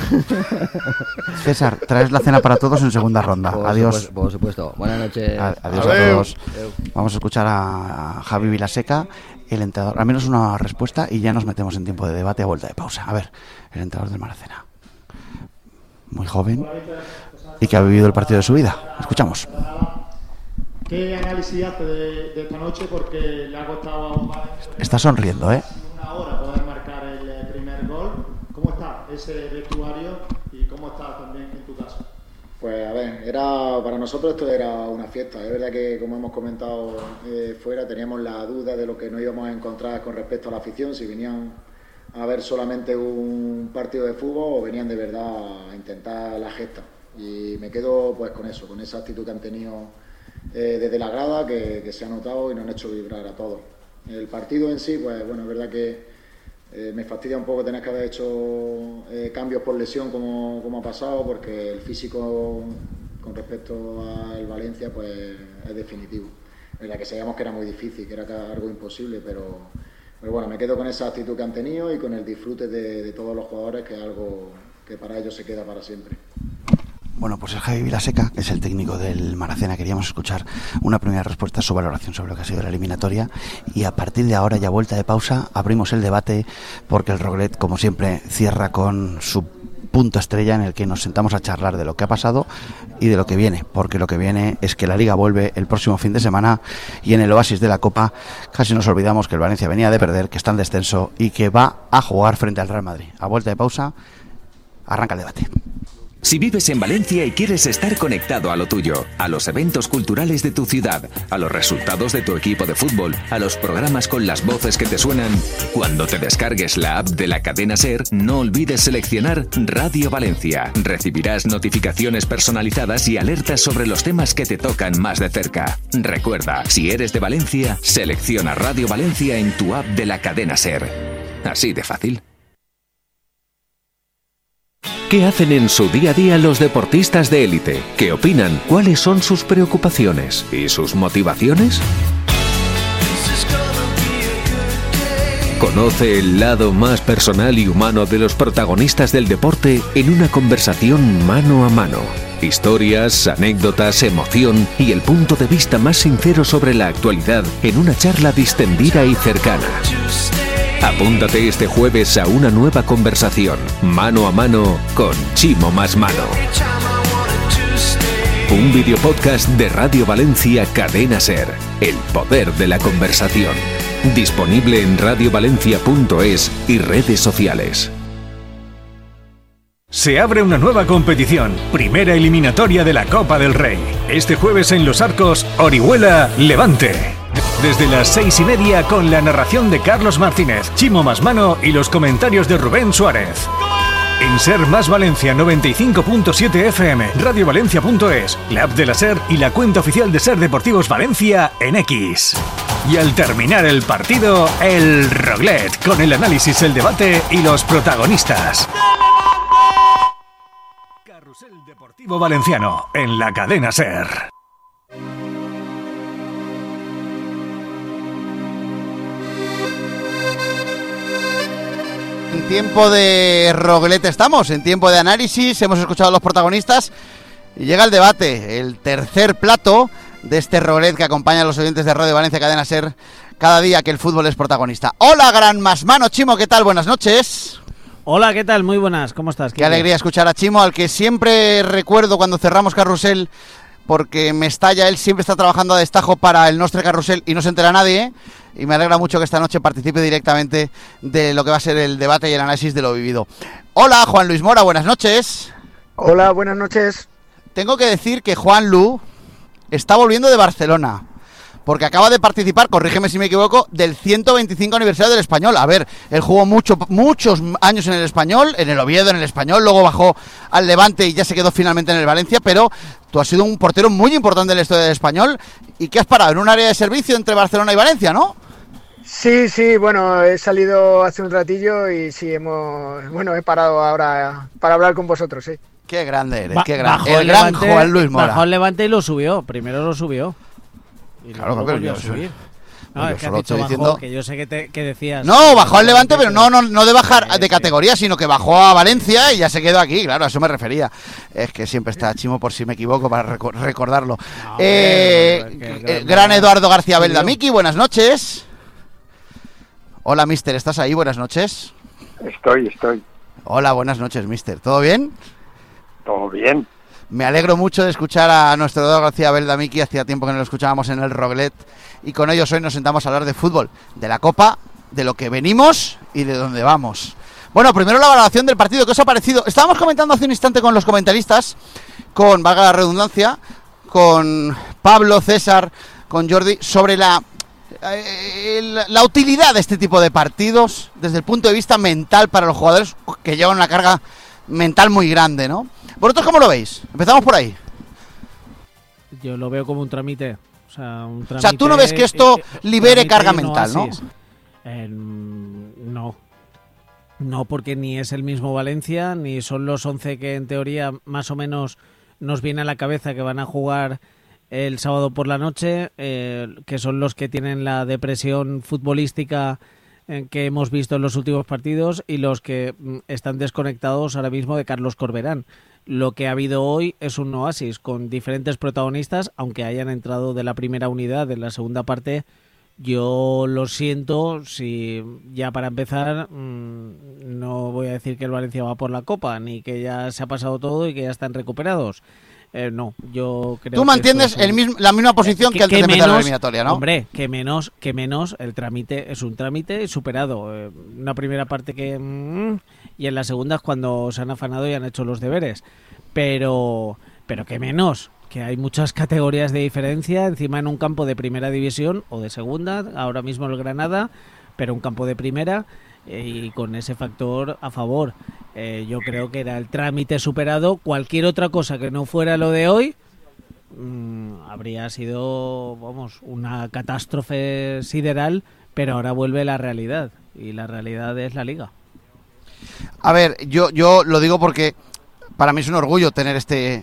César, traes la cena para todos en segunda ronda. Adiós. Por supuesto. Buenas noches. Adiós a todos. Vamos a escuchar a Javi Vilaseca, el entrenador. Al menos una respuesta y ya nos metemos en tiempo de debate a vuelta de pausa. A ver, el entrenador del Malacena. Muy joven y que ha vivido el partido de su vida. Escuchamos. ¿Qué análisis hace de esta noche? Porque le ha costado Está sonriendo, una hora poder marcar el primer gol. ¿Cómo está ese vestuario y cómo está también en tu casa? Pues a ver, para nosotros esto era una fiesta. Es verdad que, como hemos comentado fuera, teníamos la duda de lo que nos íbamos a encontrar con respecto a la afición, si venían a ver solamente un partido de fútbol o venían de verdad a intentar la gesta. Y me quedo pues con eso, con esa actitud que han tenido desde la grada, que se ha notado y nos han hecho vibrar a todos. El partido en sí, pues bueno, es verdad que me fastidia un poco tener que haber hecho cambios por lesión como ha pasado, porque el físico con respecto al Valencia pues es definitivo. Es verdad que sabíamos que era muy difícil, que era algo imposible, pero bueno, me quedo con esa actitud que han tenido y con el disfrute de todos los jugadores, que es algo que para ellos se queda para siempre. Bueno, pues el Javi Vilaseca, que es el técnico del Malacena. Queríamos escuchar una primera respuesta, su valoración sobre lo que ha sido la eliminatoria, y a partir de ahora, ya vuelta de pausa, abrimos el debate, porque el Roglet, como siempre, cierra con su punto estrella en el que nos sentamos a charlar de lo que ha pasado y de lo que viene, porque lo que viene es que la Liga vuelve el próximo fin de semana y en el oasis de la Copa casi nos olvidamos que el Valencia venía de perder, que está en descenso y que va a jugar frente al Real Madrid. A vuelta de pausa, arranca el debate. Si vives en Valencia y quieres estar conectado a lo tuyo, a los eventos culturales de tu ciudad, a los resultados de tu equipo de fútbol, a los programas con las voces que te suenan, cuando te descargues la app de la cadena SER, no olvides seleccionar Radio Valencia. Recibirás notificaciones personalizadas y alertas sobre los temas que te tocan más de cerca. Recuerda, si eres de Valencia, selecciona Radio Valencia en tu app de la cadena SER. Así de fácil. ¿Qué hacen en su día a día los deportistas de élite? ¿Qué opinan? ¿Cuáles son sus preocupaciones? ¿Y sus motivaciones? Conoce el lado más personal y humano de los protagonistas del deporte en una conversación mano a mano. Historias, anécdotas, emoción y el punto de vista más sincero sobre la actualidad en una charla distendida y cercana. Apúntate este jueves a una nueva conversación, mano a mano, con Chimo Más Mano. Un videopodcast de Radio Valencia Cadena SER. El poder de la conversación. Disponible en radiovalencia.es y redes sociales. Se abre una nueva competición, primera eliminatoria de la Copa del Rey. Este jueves en Los Arcos, Orihuela-Levante. Desde las 6:30 con la narración de Carlos Martínez, Chimo Más Mano y los comentarios de Rubén Suárez. En SER Más Valencia 95.7 FM, radiovalencia.es, la app de la SER y la cuenta oficial de SER Deportivos Valencia en X. Y al terminar el partido, el Roglet, con el análisis, el debate y los protagonistas. Carrusel Deportivo Valenciano, en la cadena SER. En tiempo de Roglete estamos, en tiempo de análisis, hemos escuchado a los protagonistas y llega el debate, el tercer plato de este Roglete que acompaña a los oyentes de Radio Valencia Cadena SER cada día que el fútbol es protagonista. Hola, gran Más Mano, Chimo, ¿qué tal? Buenas noches. Hola, ¿qué tal? Muy buenas, ¿cómo estás? Qué alegría escuchar a Chimo, al que siempre recuerdo cuando cerramos Carrusel, porque Mestalla, él siempre está trabajando a destajo para el Nostre Carrusel y no se entera nadie, ¿eh? Y me alegra mucho que esta noche participe directamente de lo que va a ser el debate y el análisis de lo vivido. Hola, Juan Luis Mora, buenas noches. Hola, buenas noches. Tengo que decir que Juan Lu está volviendo de Barcelona, porque acaba de participar, corrígeme si me equivoco, del 125 aniversario del Español. A ver, él jugó muchos años en el Español, en el Oviedo, en el Español, luego bajó al Levante y ya se quedó finalmente en el Valencia, pero tú has sido un portero muy importante en la historia del Español. ¿Y qué has parado? En un área de servicio entre Barcelona y Valencia, ¿no? Sí, bueno, he salido hace un ratillo y sí, he parado ahora para hablar con vosotros, sí. Qué grande eres, qué grande. El gran Juan Luis Mora. Bajó el Levante y lo subió, primero lo subió. Y claro, luego pero volvió a subir. No, yo es que has solo dicho estoy bajó, diciendo que yo sé que decías... No, bajó al Levante, pero no de bajar de categoría, sino que bajó a Valencia y ya se quedó aquí, claro, a eso me refería. Es que siempre está Chimo, por si me equivoco, para recordarlo. Gran Eduardo García Beldamiki, buenas noches. Hola, mister, ¿estás ahí? Buenas noches. Estoy. Hola, buenas noches, mister. ¿Todo bien? Todo bien. Me alegro mucho de escuchar a nuestro Eduardo García Beldamiki. Hacía tiempo que no lo escuchábamos en el Roglet. Y con ellos hoy nos sentamos a hablar de fútbol, de la Copa, de lo que venimos y de dónde vamos. Bueno, primero la valoración del partido. ¿Qué os ha parecido? Estábamos comentando hace un instante con los comentaristas, con, valga la redundancia, con Pablo, César, con Jordi, sobre la utilidad de este tipo de partidos desde el punto de vista mental para los jugadores que llevan una carga mental muy grande, ¿no? ¿Vosotros cómo lo veis? Empezamos por ahí. Yo lo veo como un trámite. O sea, tú no ves que esto libere carga mental, ¿no? No, porque ni es el mismo Valencia, ni son los 11 que en teoría más o menos nos viene a la cabeza que van a jugar el sábado por la noche, que son los que tienen la depresión futbolística que hemos visto en los últimos partidos y los que están desconectados ahora mismo de Carlos Corberán. Lo que ha habido hoy es un oasis con diferentes protagonistas, aunque hayan entrado de la primera unidad en la segunda parte. Yo lo siento, si ya para empezar no voy a decir que el Valencia va por la Copa, ni que ya se ha pasado todo y que ya están recuperados. No, yo creo. Tú mantienes la misma posición que antes de empezar la eliminatoria, ¿no? Hombre, que menos el trámite es un trámite superado. Una primera parte que y en la segunda es cuando se han afanado y han hecho los deberes. Pero que menos, que hay muchas categorías de diferencia encima en un campo de primera división o de segunda, ahora mismo el Granada, pero un campo de primera. Y con ese factor a favor, yo creo que era el trámite superado. Cualquier otra cosa que no fuera lo de hoy habría sido, una catástrofe sideral, pero ahora vuelve la realidad y la realidad es la Liga. A ver, yo lo digo porque para mí es un orgullo tener este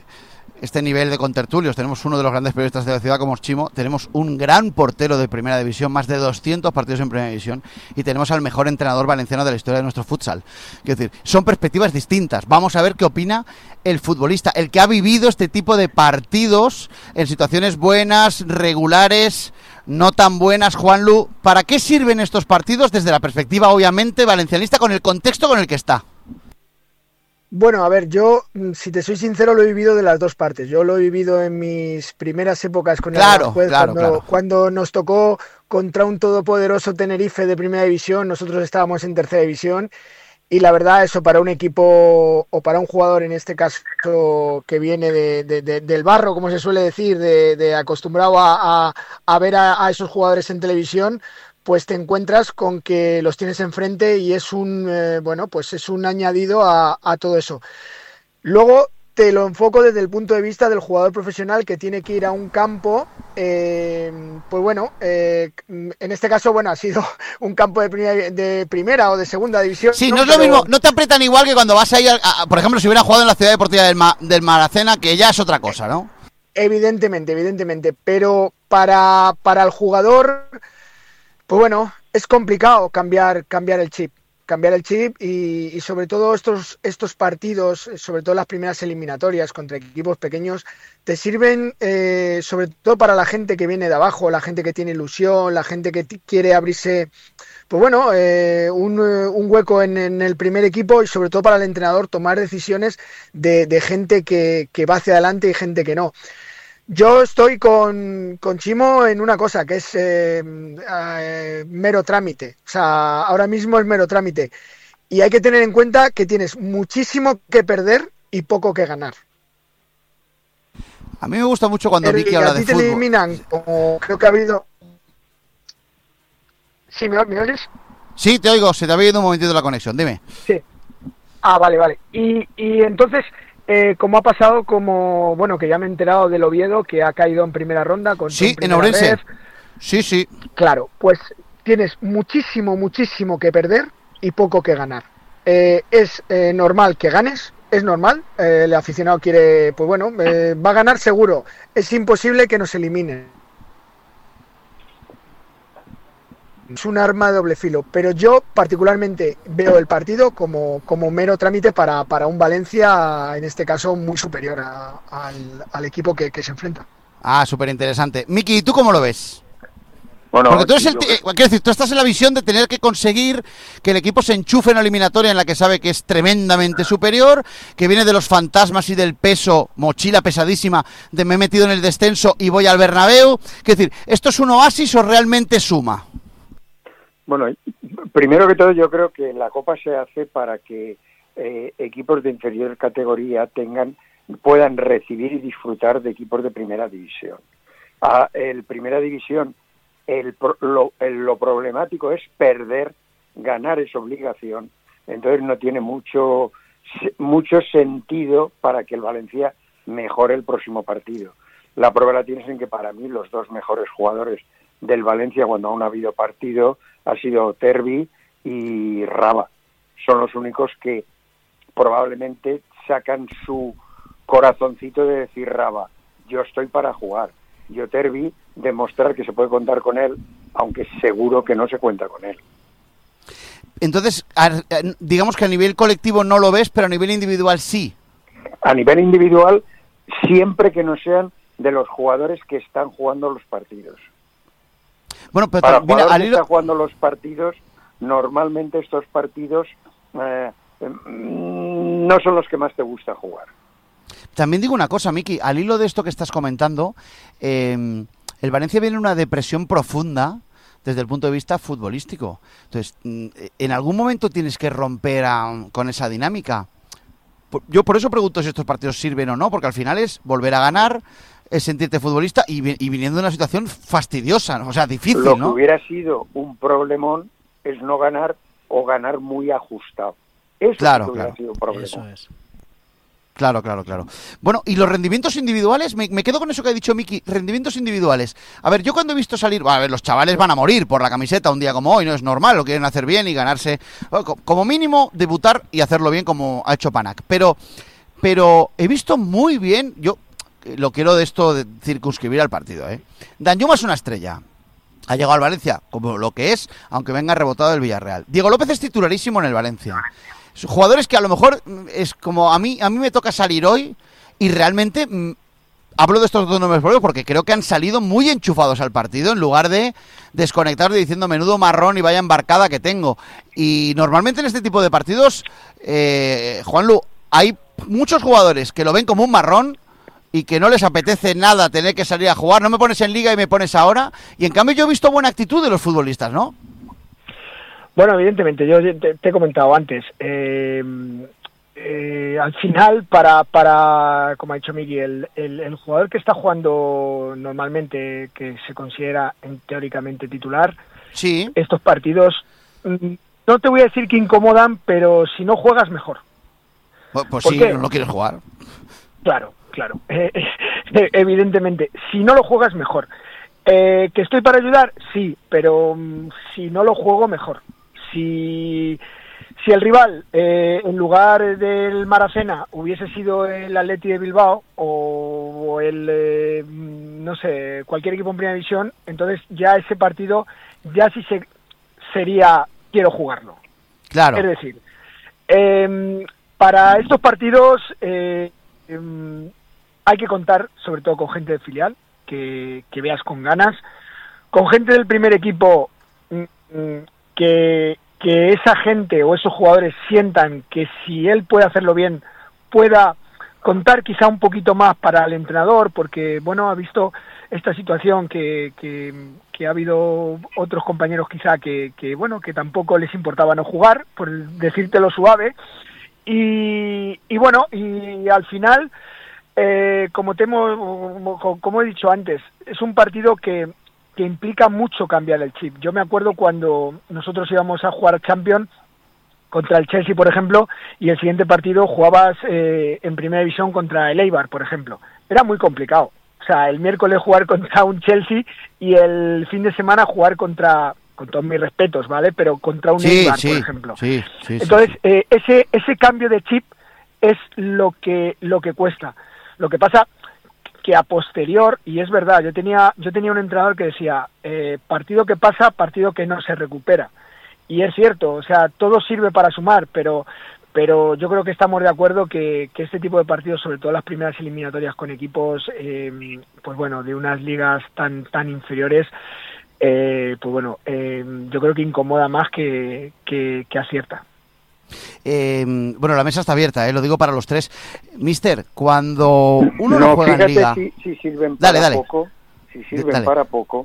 este nivel de contertulios, tenemos uno de los grandes periodistas de la ciudad como Chimo, tenemos un gran portero de primera división, más de 200 partidos en primera división, y tenemos al mejor entrenador valenciano de la historia de nuestro futsal. Quiero decir, son perspectivas distintas. Vamos a ver qué opina el futbolista, el que ha vivido este tipo de partidos en situaciones buenas, regulares, no tan buenas. Juanlu, ¿para qué sirven estos partidos desde la perspectiva, obviamente, valencianista, con el contexto con el que está? Bueno, a ver, yo, si te soy sincero, lo he vivido de las dos partes. Yo lo he vivido en mis primeras épocas con el Aranjuez, cuando nos tocó contra un todopoderoso Tenerife de primera división, nosotros estábamos en tercera división, y la verdad, eso para un equipo o para un jugador, en este caso, que viene del barro, como se suele decir, de acostumbrado a ver a esos jugadores en televisión, pues te encuentras con que los tienes enfrente y es un pues es un añadido a todo eso. Luego te lo enfoco desde el punto de vista del jugador profesional que tiene que ir a un campo, en este caso, ha sido un campo de primera o de segunda división. Sí, no es lo mismo, no te apretan igual que cuando vas ahí, por ejemplo, si hubiera jugado en la Ciudad Deportiva del Maracena, que ya es otra cosa, ¿no? Evidentemente, pero para el jugador, pues bueno, es complicado cambiar el chip y sobre todo estos partidos, sobre todo las primeras eliminatorias contra equipos pequeños, te sirven sobre todo para la gente que viene de abajo, la gente que tiene ilusión, la gente que quiere abrirse, un hueco en el primer equipo, y sobre todo para el entrenador tomar decisiones de gente que va hacia adelante y gente que no. Yo estoy con Chimo en una cosa, que es mero trámite. O sea, ahora mismo es mero trámite. Y hay que tener en cuenta que tienes muchísimo que perder y poco que ganar. A mí me gusta mucho cuando Vicky habla de fútbol. A ti te eliminan, como creo que ha habido... ¿Sí, me oyes? Sí, te oigo. Se te había ido un momentito la conexión. Dime. Sí. Ah, vale. Y entonces... como ha pasado, que ya me he enterado del Oviedo, que ha caído en primera ronda. Sí, en Ourense. Sí. Claro, pues tienes muchísimo que perder y poco que ganar. Es normal que ganes, es normal. El aficionado quiere, va a ganar seguro. Es imposible que nos eliminen. Es un arma de doble filo, pero yo particularmente veo el partido como mero trámite para un Valencia, en este caso, muy superior al equipo que se enfrenta. Ah, súper interesante. Miki, ¿tú cómo lo ves? Bueno, porque tú eres quiero decir, tú estás en la visión de tener que conseguir que el equipo se enchufe en la eliminatoria en la que sabe que es tremendamente superior, que viene de los fantasmas y del peso, mochila pesadísima, de me he metido en el descenso y voy al Bernabéu. Quiero decir, ¿esto es un oasis o realmente suma? Bueno, primero que todo yo creo que la Copa se hace para que equipos de inferior categoría puedan recibir y disfrutar de equipos de primera división. El primera división, lo problemático es perder, ganar es obligación, entonces no tiene mucho sentido para que el Valencia mejore el próximo partido. La prueba la tienes en que para mí los dos mejores jugadores del Valencia cuando aún ha habido partido ha sido Terbi y Raba. Son los únicos que probablemente sacan su corazoncito de decir Raba, yo estoy para jugar. Yo Terbi, demostrar que se puede contar con él, aunque seguro que no se cuenta con él. Entonces, digamos que a nivel colectivo no lo ves, pero a nivel individual sí. A nivel individual, siempre que no sean de los jugadores que están jugando los partidos. Bueno, pero para jugadores que están jugando los partidos, normalmente estos partidos no son los que más te gusta jugar. También digo una cosa, Miki, al hilo de esto que estás comentando, el Valencia viene en una depresión profunda desde el punto de vista futbolístico. Entonces, en algún momento tienes que romper con esa dinámica. Yo por eso pregunto si estos partidos sirven o no, porque al final es volver a ganar, es sentirte futbolista y viniendo de una situación fastidiosa, ¿no? O sea, difícil, ¿no? Lo que hubiera sido un problemón es no ganar o ganar muy ajustado. Eso claro, sí que hubiera sido un problema. Eso es. Claro. Bueno, y los rendimientos individuales, me quedo con eso que ha dicho Miki, rendimientos individuales. A ver, yo cuando he visto salir, a ver, los chavales van a morir por la camiseta un día como hoy, no es normal, lo quieren hacer bien y ganarse, como mínimo, debutar y hacerlo bien como ha hecho Panac. Pero he visto muy bien, yo lo quiero de esto de circunscribir al partido, Danjuma es una estrella. Ha llegado al Valencia como lo que es, aunque venga rebotado del Villarreal. Diego López es titularísimo en el Valencia. Jugadores que a lo mejor es como a mí me toca salir hoy y realmente hablo de estos dos nombres porque creo que han salido muy enchufados al partido en lugar de desconectar diciendo menudo marrón y vaya embarcada que tengo. Y normalmente en este tipo de partidos, Juanlu, hay muchos jugadores que lo ven como un marrón y que no les apetece nada tener que salir a jugar. No me pones en liga y me pones ahora. Y en cambio yo he visto buena actitud de los futbolistas, ¿no? Bueno, evidentemente, yo te he comentado antes. Al final, para como ha dicho Miki, el jugador que está jugando normalmente, que se considera teóricamente titular, sí, estos partidos, no te voy a decir que incomodan, pero si no juegas, mejor. Pues sí, no quieres jugar. Claro. Evidentemente, si no lo juegas, mejor. ¿Que estoy para ayudar? Sí, pero si no lo juego, mejor. Si el rival, en lugar del Maracena, hubiese sido el Atleti de Bilbao o el, no sé, cualquier equipo en primera división, entonces ya ese partido ya sí sería quiero jugarlo. Claro. Es decir, para estos partidos hay que contar sobre todo con gente de filial que veas con ganas, con gente del primer equipo que esa gente o esos jugadores sientan que si él puede hacerlo bien pueda contar quizá un poquito más para el entrenador, porque bueno, ha visto esta situación que ha habido otros compañeros quizá que bueno, que tampoco les importaba no jugar, por decírtelo suave, y bueno, y al final como he dicho antes, es un partido que implica mucho cambiar el chip. Yo me acuerdo cuando nosotros íbamos a jugar Champions contra el Chelsea, por ejemplo, y el siguiente partido jugabas en primera división contra el Eibar, por ejemplo. Era muy complicado. O sea, el miércoles jugar contra un Chelsea y el fin de semana jugar contra, con todos mis respetos, ¿vale? Pero contra un Eibar, por ejemplo. Entonces, ese cambio de chip es lo que cuesta. Lo que pasa que a posterior, y es verdad, yo tenía un entrenador que decía, partido que pasa, partido que no se recupera. Y es cierto, o sea, todo sirve para sumar, pero yo creo que estamos de acuerdo que este tipo de partidos, sobre todo las primeras eliminatorias con equipos, pues bueno, de unas ligas tan inferiores, pues bueno, yo creo que incomoda más que acierta. Bueno, la mesa está abierta, lo digo para los tres. Mister, cuando uno no juega en liga... Si sirven para poco, para poco,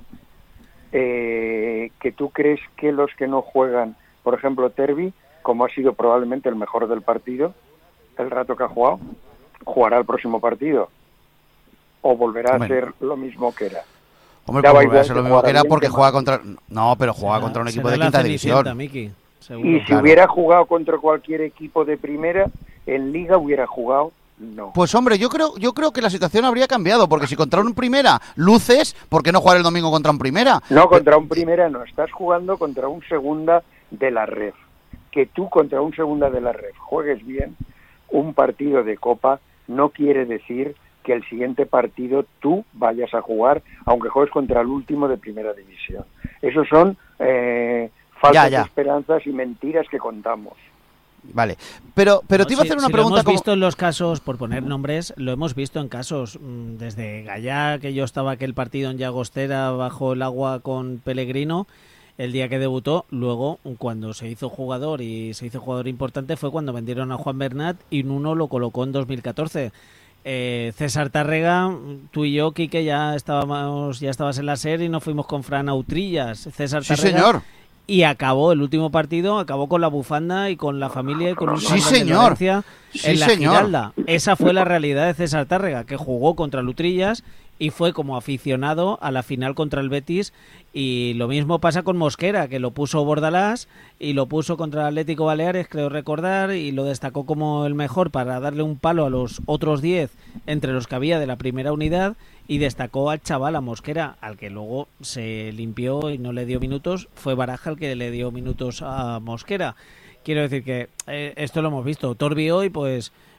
que tú crees que los que no juegan, por ejemplo, Tervi, como ha sido probablemente el mejor del partido, el rato que ha jugado, jugará el próximo partido, o volverá a ser lo mismo que era. Hombre, pues volverá a ser lo mismo que era porque juega contra... No, pero juega contra un equipo de quinta división. Miki. Seguro. Y si hubiera jugado contra cualquier equipo de primera, en liga hubiera jugado, no. Pues hombre, yo creo que la situación habría cambiado, porque si contra un primera luces, ¿por qué no jugar el domingo contra un primera? No, contra un primera no, estás jugando contra un segunda de la Ref. Que tú contra un segunda de la Ref juegues bien un partido de Copa no quiere decir que el siguiente partido tú vayas a jugar, aunque juegues contra el último de primera división. Esos son... falsas esperanzas y mentiras que contamos. Vale, pero te iba a hacer una pregunta. Lo hemos visto en los casos, por poner nombres, lo hemos visto en casos desde Gallá, que yo estaba aquel partido en Llagostera bajo el agua con Pellegrino, el día que debutó. Luego, cuando se hizo jugador y se hizo jugador importante, fue cuando vendieron a Juan Bernat y Nuno lo colocó en 2014. César Tárrega, tú y yo, Quique, ya estabas en la SER y nos fuimos con Fran a Utrillas. César Tárrega, sí, señor. Y acabó el último partido, acabó con la bufanda y con la familia y con un sí, señor. En la Giralda. Esa fue la realidad de César Tárrega, que jugó contra el Utrillas y fue como aficionado a la final contra el Betis. Y lo mismo pasa con Mosquera, que lo puso Bordalás y lo puso contra el Atlético Baleares, creo recordar, y lo destacó como el mejor para darle un palo a los otros 10 entre los que había de la primera unidad, y destacó al chaval, a Mosquera, al que luego se limpió y no le dio minutos. Fue Baraja el que le dio minutos a Mosquera. Quiero decir que esto lo hemos visto. Torbi hoy, pues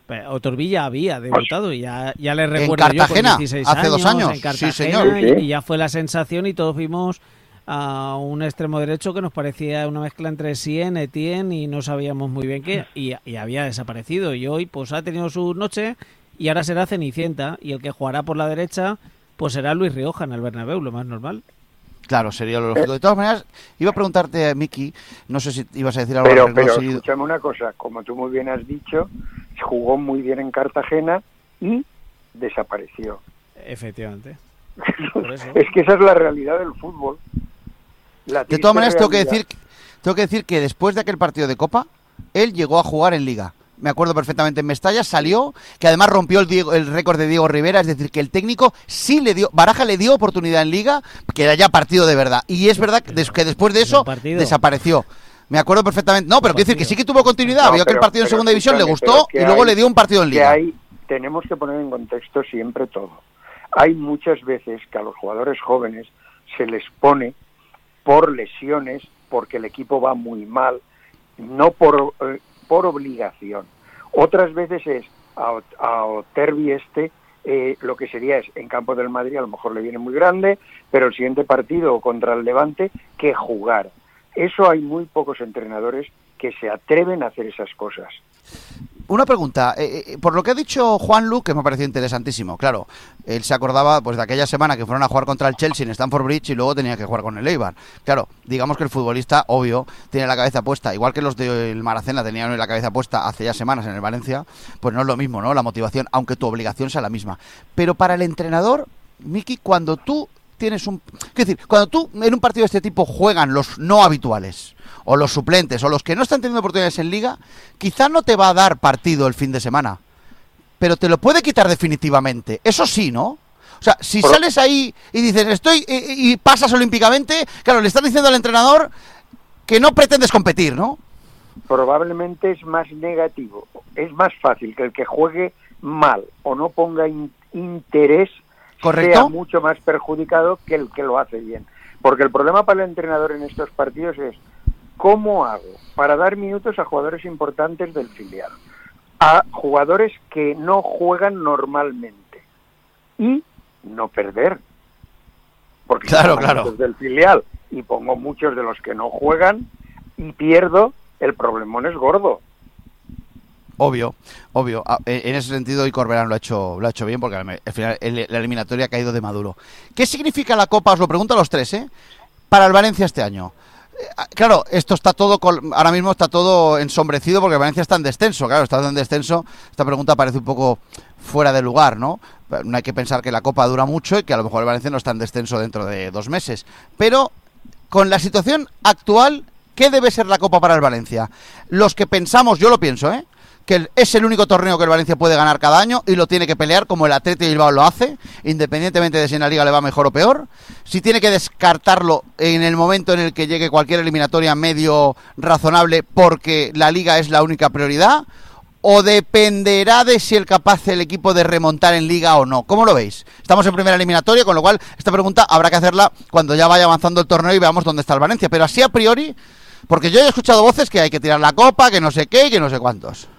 Otorvilla había debutado y ya le recuerdo en Cartagena, yo con 16 hace 2 años. En Cartagena, sí, señor. Y ya fue la sensación y todos vimos a un extremo derecho que nos parecía una mezcla entre Sien, Etienne y no sabíamos muy bien qué, y había desaparecido. Y hoy pues ha tenido su noche y ahora será Cenicienta, y el que jugará por la derecha pues será Luis Rioja en el Bernabéu, lo más normal. Claro, sería lo lógico. De todas maneras, iba a preguntarte a Miki, no sé si ibas a decir algo. Pero escúchame una cosa, como tú muy bien has dicho, jugó muy bien en Cartagena y desapareció. Efectivamente. Es que esa es la realidad del fútbol. De todas maneras, tengo que decir que después de aquel partido de Copa, él llegó a jugar en Liga. Me acuerdo perfectamente, en Mestalla salió, que además rompió el récord de Diego Rivera, es decir, que el técnico sí le dio, Baraja le dio oportunidad en Liga, que era ya partido de verdad. Y es verdad que después de eso desapareció. Me acuerdo perfectamente. No, pero quiero decir que sí que tuvo continuidad. Vio que el partido en segunda división le gustó y luego le dio un partido en Liga. Tenemos que poner en contexto siempre todo. Hay muchas veces que a los jugadores jóvenes se les pone por lesiones, porque el equipo va muy mal, no por obligación. Otras veces es a Oterbi lo que sería es en campo del Madrid, a lo mejor le viene muy grande, pero el siguiente partido contra el Levante, que jugar. Eso hay muy pocos entrenadores que se atreven a hacer esas cosas. Una pregunta, por lo que ha dicho Juan Lu, que me ha parecido interesantísimo, claro, él se acordaba pues de aquella semana que fueron a jugar contra el Chelsea en Stamford Bridge y luego tenía que jugar con el Eibar. Claro, digamos que el futbolista, obvio, tiene la cabeza puesta, igual que los del Maracena tenían la cabeza puesta hace ya semanas en el Valencia, pues no es lo mismo, ¿no? La motivación, aunque tu obligación sea la misma. Pero para el entrenador, Miki, cuando tú tienes cuando tú en un partido de este tipo juegan los no habituales, o los suplentes, o los que no están teniendo oportunidades en Liga, quizá no te va a dar partido el fin de semana, pero te lo puede quitar definitivamente. Eso sí, ¿no? O sea, si sales ahí y dices, y pasas olímpicamente, claro, le estás diciendo al entrenador que no pretendes competir, ¿no? Probablemente es más negativo. Es más fácil que el que juegue mal o no ponga interés, ¿correcto?, sea mucho más perjudicado que el que lo hace bien. Porque el problema para el entrenador en estos partidos es ¿cómo hago para dar minutos a jugadores importantes del filial? A jugadores que no juegan normalmente. Y no perder. Porque claro. Muchos del filial y pongo muchos de los que no juegan y pierdo, el problemón es gordo. Obvio. En ese sentido, y Corberán lo ha hecho bien, porque al final la eliminatoria ha caído de Maduro. ¿Qué significa la Copa? Os lo pregunto a los tres, para el Valencia este año. Claro, esto está todo, ahora mismo está todo ensombrecido porque Valencia está en descenso. Claro, está en descenso. Esta pregunta parece un poco fuera de lugar, ¿no? No hay que pensar que la Copa dura mucho y que a lo mejor el Valencia no está en descenso dentro de 2 meses. Pero, con la situación actual, ¿qué debe ser la Copa para el Valencia? Los que pensamos, yo lo pienso, que es el único torneo que el Valencia puede ganar cada año y lo tiene que pelear como el Athletic de Bilbao lo hace, independientemente de si en la Liga le va mejor o peor. Si tiene que descartarlo en el momento en el que llegue cualquier eliminatoria medio razonable porque la Liga es la única prioridad, o dependerá de si es capaz el equipo de remontar en Liga o no. ¿Cómo lo veis? Estamos en primera eliminatoria, con lo cual esta pregunta habrá que hacerla cuando ya vaya avanzando el torneo y veamos dónde está el Valencia. Pero así a priori, porque yo he escuchado voces que hay que tirar la Copa, que no sé qué y que no sé cuántos.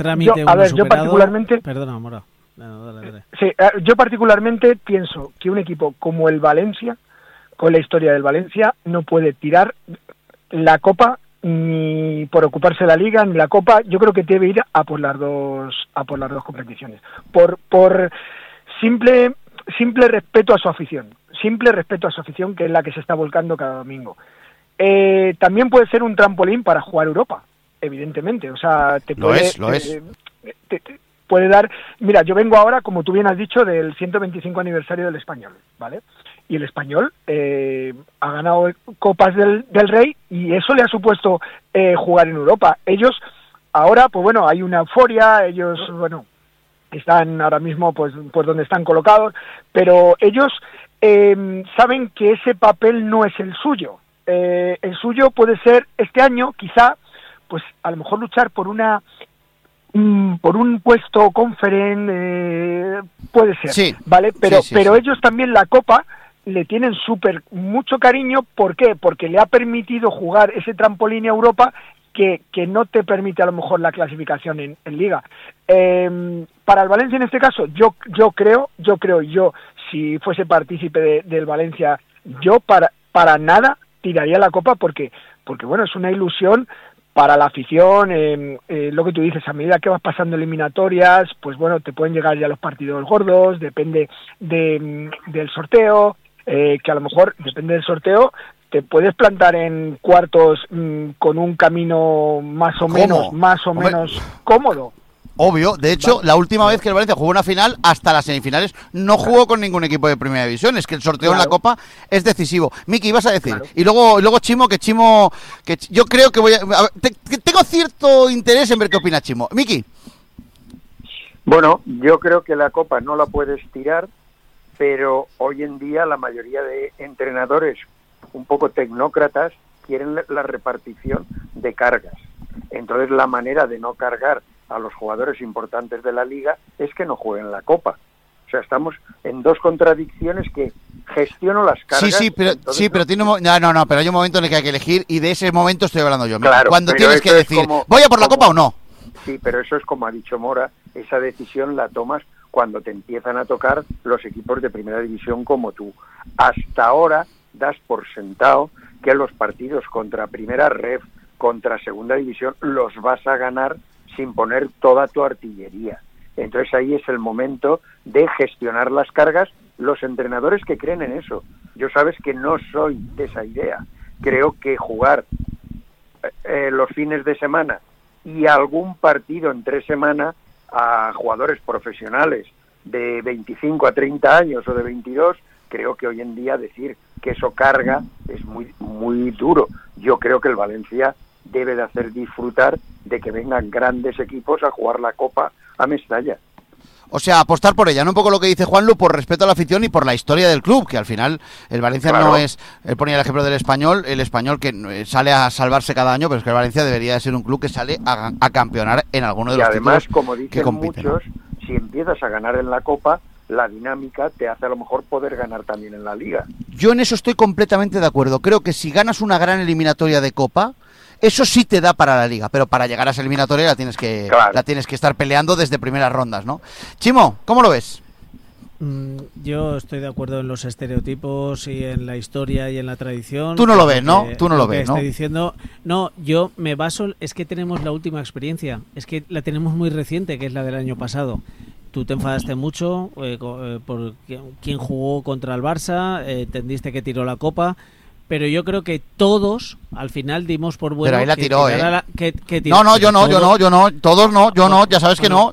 Yo particularmente... Perdona, Mora. Dale. Sí, yo particularmente pienso que un equipo como el Valencia, con la historia del Valencia, no puede tirar la Copa ni por ocuparse de la Liga ni la Copa. Yo creo que debe ir a por las dos competiciones. Por simple respeto a su afición. Simple respeto a su afición, que es la que se está volcando cada domingo. También puede ser un trampolín para jugar Europa. Evidentemente, o sea, te puede dar... Mira, yo vengo ahora, como tú bien has dicho, del 125 aniversario del Español, ¿vale? Y el Español ha ganado Copas del Rey y eso le ha supuesto jugar en Europa. Ellos, ahora, pues bueno, hay una euforia, ellos, bueno, están ahora mismo pues donde están colocados, pero ellos saben que ese papel no es el suyo. El suyo puede ser este año, quizá, pues a lo mejor luchar por un puesto conference, puede ser, sí, ¿vale? Pero ellos también la Copa le tienen mucho cariño. ¿Por qué? Porque le ha permitido jugar ese trampolín a Europa que no te permite a lo mejor la clasificación en Liga. Para el Valencia en este caso, yo creo, si fuese partícipe del Valencia, yo para nada tiraría la Copa porque bueno, es una ilusión para la afición, lo que tú dices, a medida que vas pasando eliminatorias, pues bueno, te pueden llegar ya los partidos gordos, depende del sorteo, que a lo mejor, depende del sorteo, te puedes plantar en cuartos con un camino más o menos cómodo. Obvio, de hecho, la última vez que el Valencia jugó una final, hasta las semifinales, no jugó con ningún equipo de primera división. Es que el sorteo en la Copa es decisivo. Miki, ibas a decir. Claro. Y luego Chimo, que yo creo que tengo cierto interés en ver qué opina Chimo. Miki. Bueno, yo creo que la Copa no la puedes tirar, pero hoy en día la mayoría de entrenadores un poco tecnócratas quieren la repartición de cargas. Entonces la manera de no cargar a los jugadores importantes de la Liga es que no jueguen la Copa. O sea, estamos en dos contradicciones que gestiono las cargas. Pero tiene pero hay un momento en el que hay que elegir y de ese momento estoy hablando yo. Claro, cuando tienes que decir, ¿voy a por la Copa o no? Sí, pero eso es como ha dicho Mora, esa decisión la tomas cuando te empiezan a tocar los equipos de primera división como tú. Hasta ahora das por sentado que los partidos contra primera ref, contra segunda división, los vas a ganar sin poner toda tu artillería. Entonces ahí es el momento de gestionar las cargas, los entrenadores que creen en eso. Yo sabes que no soy de esa idea. Creo que jugar los fines de semana y algún partido entre semana a jugadores profesionales de 25 a 30 años o de 22, creo que hoy en día decir que eso carga es muy, muy duro. Yo creo que el Valencia debe de hacer disfrutar de que vengan grandes equipos a jugar la Copa a Mestalla. O sea, apostar por ella, no un poco lo que dice Juanlu, por respeto a la afición y por la historia del club, que al final el Valencia no es, él ponía el ejemplo del Español, el Español que sale a salvarse cada año, pero es que el Valencia debería de ser un club que sale a campeonar en alguno de los además, títulos como dicen que compiten, muchos, ¿no? Si empiezas a ganar en la Copa, la dinámica te hace a lo mejor poder ganar también en la Liga. Yo en eso estoy completamente de acuerdo. Creo que si ganas una gran eliminatoria de Copa, eso sí te da para la Liga, pero para llegar a esa eliminatoria la tienes que estar peleando desde primeras rondas, ¿no? Chimo, ¿cómo lo ves? Yo estoy de acuerdo en los estereotipos y en la historia y en la tradición. Tú no lo ves, ¿no? Tú no lo ves, ¿no? Estoy diciendo, no, yo me baso, es que tenemos la última experiencia, es que la tenemos muy reciente, que es la del año pasado. Tú te enfadaste mucho por quién jugó contra el Barça, entendiste que tiró la Copa, pero yo creo que todos al final dimos por bueno. Pero ahí la tiró, No, yo no, todos no, yo no, ya sabes que no.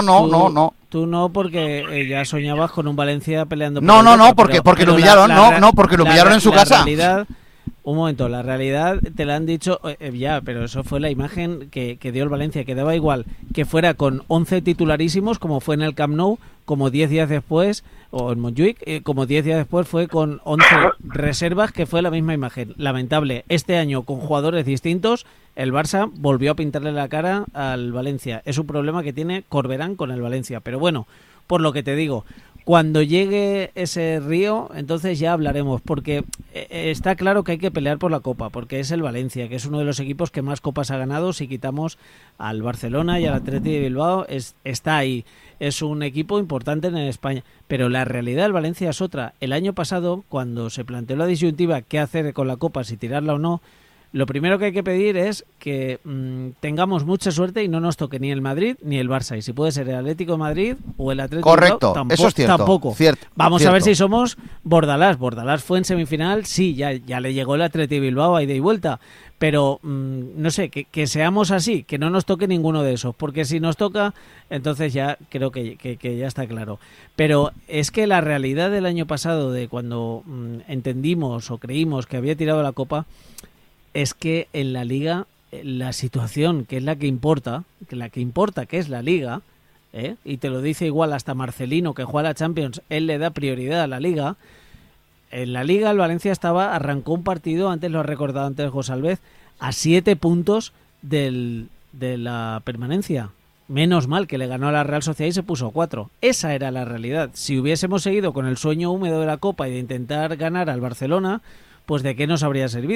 Tú no, porque ya soñabas con un Valencia peleando por porque lo humillaron, porque lo humillaron en su casa. Un momento, la realidad te la han dicho pero eso fue la imagen que dio el Valencia, que daba igual que fuera con 11 titularísimos, como fue en el Camp Nou, como 10 días después, o en Montjuic, como 10 días después fue con 11 reservas, que fue la misma imagen. Lamentable, este año con jugadores distintos, el Barça volvió a pintarle la cara al Valencia. Es un problema que tiene Corberán con el Valencia, pero bueno, por lo que te digo, cuando llegue ese río, entonces ya hablaremos, porque está claro que hay que pelear por la Copa, porque es el Valencia, que es uno de los equipos que más copas ha ganado. Si quitamos al Barcelona y al Athletic de Bilbao, está ahí. Es un equipo importante en España, pero la realidad del Valencia es otra. El año pasado, cuando se planteó la disyuntiva qué hacer con la Copa, si tirarla o no, lo primero que hay que pedir es que tengamos mucha suerte y no nos toque ni el Madrid ni el Barça. Y si puede ser el Atlético de Madrid o el Atlético de Bilbao, tampoco, eso es cierto. Tampoco. Vamos a ver si somos Bordalás. Bordalás fue en semifinal, sí, ya le llegó el Atlético de Bilbao a ida y vuelta. Pero, no sé, que seamos así, que no nos toque ninguno de esos. Porque si nos toca, entonces ya creo que ya está claro. Pero es que la realidad del año pasado, de cuando entendimos o creímos que había tirado la Copa, es que en la Liga la situación, que es la que importa, que es la Liga, y te lo dice igual hasta Marcelino, que juega a la Champions, él le da prioridad a la Liga. En la Liga el Valencia arrancó un partido, antes lo ha recordado antes José Alves, a 7 puntos de la permanencia. Menos mal que le ganó a la Real Sociedad y se puso 4. Esa era la realidad. Si hubiésemos seguido con el sueño húmedo de la Copa y de intentar ganar al Barcelona, pues ¿de qué nos habría servido?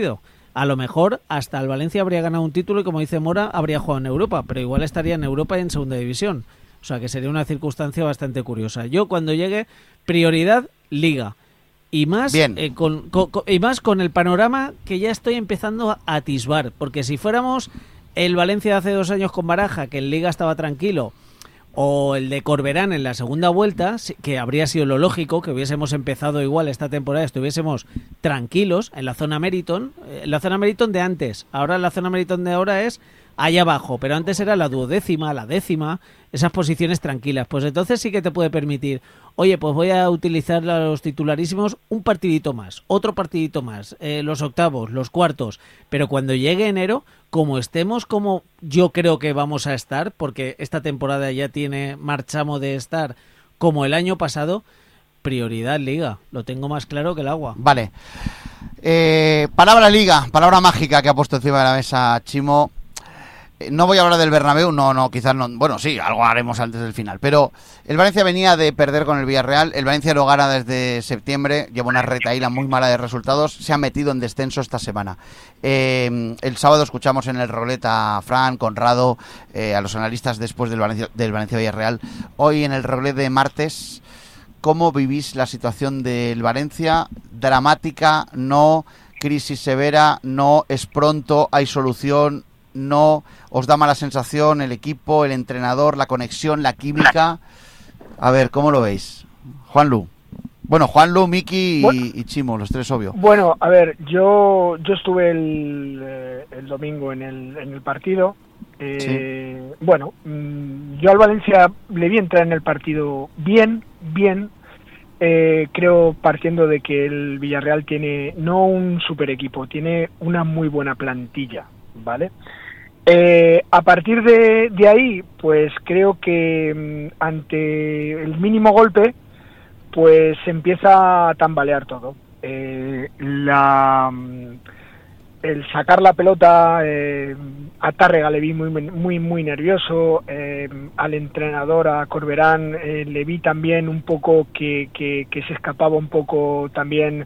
A lo mejor hasta el Valencia habría ganado un título y, como dice Mora, habría jugado en Europa, pero igual estaría en Europa y en segunda división. O sea que sería una circunstancia bastante curiosa. Yo, cuando llegue, prioridad Liga. Y más, y más con el panorama que ya estoy empezando a atisbar. Porque si fuéramos el Valencia de hace 2 años con Baraja, que en Liga estaba tranquilo, o el de Corberán en la segunda vuelta, que habría sido lo lógico, que hubiésemos empezado igual esta temporada, estuviésemos tranquilos en la zona Meriton, de antes. Ahora la zona Meriton de ahora es allá abajo, pero antes era la 12ª, la 10ª, esas posiciones tranquilas. Pues entonces sí que te puede permitir, oye, pues voy a utilizar a los titularísimos un partidito más, otro partidito más, los octavos, los cuartos, pero cuando llegue enero, como estemos como yo creo que vamos a estar, porque esta temporada ya tiene marchamo de estar como el año pasado, prioridad Liga, lo tengo más claro que el agua. Vale. Palabra Liga, palabra mágica que ha puesto encima de la mesa Chimo. No voy a hablar del Bernabéu, quizás no. Bueno, sí, algo haremos antes del final. Pero el Valencia venía de perder con el Villarreal. El Valencia lo gana desde septiembre. Lleva una retahíla muy mala de resultados. Se ha metido en descenso esta semana. El sábado escuchamos en el Rolet a Fran, Conrado, a los analistas después del Valencia Villarreal. Hoy en el Rolet de martes, ¿cómo vivís la situación del Valencia? ¿Dramática? ¿No? ¿Crisis severa? ¿No? ¿Es pronto? ¿Hay solución? ¿No? ¿Os da mala sensación el equipo, el entrenador, la conexión, la química? A ver, ¿cómo lo veis? Juanlu. Bueno, Juanlu, Miki y Chimo, los tres, obvio. Bueno, a ver, yo estuve el domingo en el partido. Sí. Bueno, yo al Valencia le vi entrar en el partido bien. Creo, partiendo de que el Villarreal tiene no un super equipo, tiene una muy buena plantilla, ¿vale? A partir de ahí, pues creo que ante el mínimo golpe, pues se empieza a tambalear todo. El sacar la pelota a Tárrega le vi muy nervioso. Al entrenador, a Corberán, le vi también un poco que se escapaba un poco también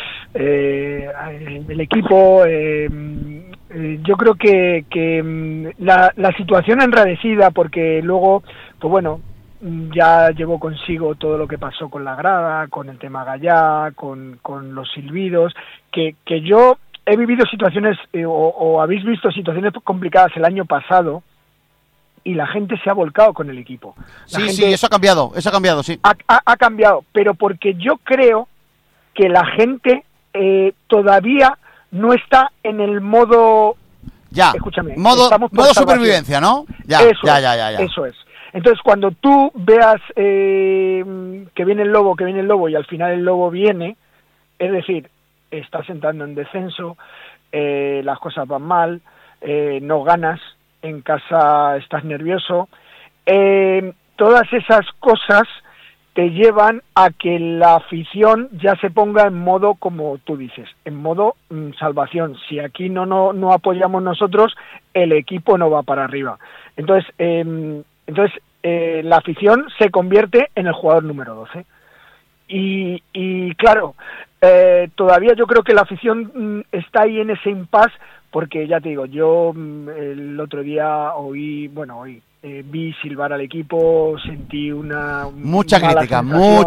el equipo. Yo creo que la situación enradecida, porque luego, pues bueno, ya llevó consigo todo lo que pasó con la grada, con el tema Gallá, con los silbidos, que yo he vivido situaciones, o habéis visto situaciones complicadas el año pasado, y la gente se ha volcado con el equipo. Sí, eso ha cambiado, sí. Ha cambiado, pero porque yo creo que la gente todavía no está en el modo... Ya, escúchame, modo supervivencia, ¿no? Ya. Eso es. Entonces, cuando tú veas que viene el lobo y al final el lobo viene, es decir, estás entrando en descenso, las cosas van mal, no ganas, en casa estás nervioso, todas esas cosas te llevan a que la afición ya se ponga en modo, como tú dices, en modo salvación. Si aquí no apoyamos nosotros, el equipo no va para arriba. Entonces la afición se convierte en el jugador número 12. Y claro, todavía yo creo que la afición está ahí en ese impasse, porque ya te digo, yo el otro día vi silbar al equipo, sentí mucha crítica,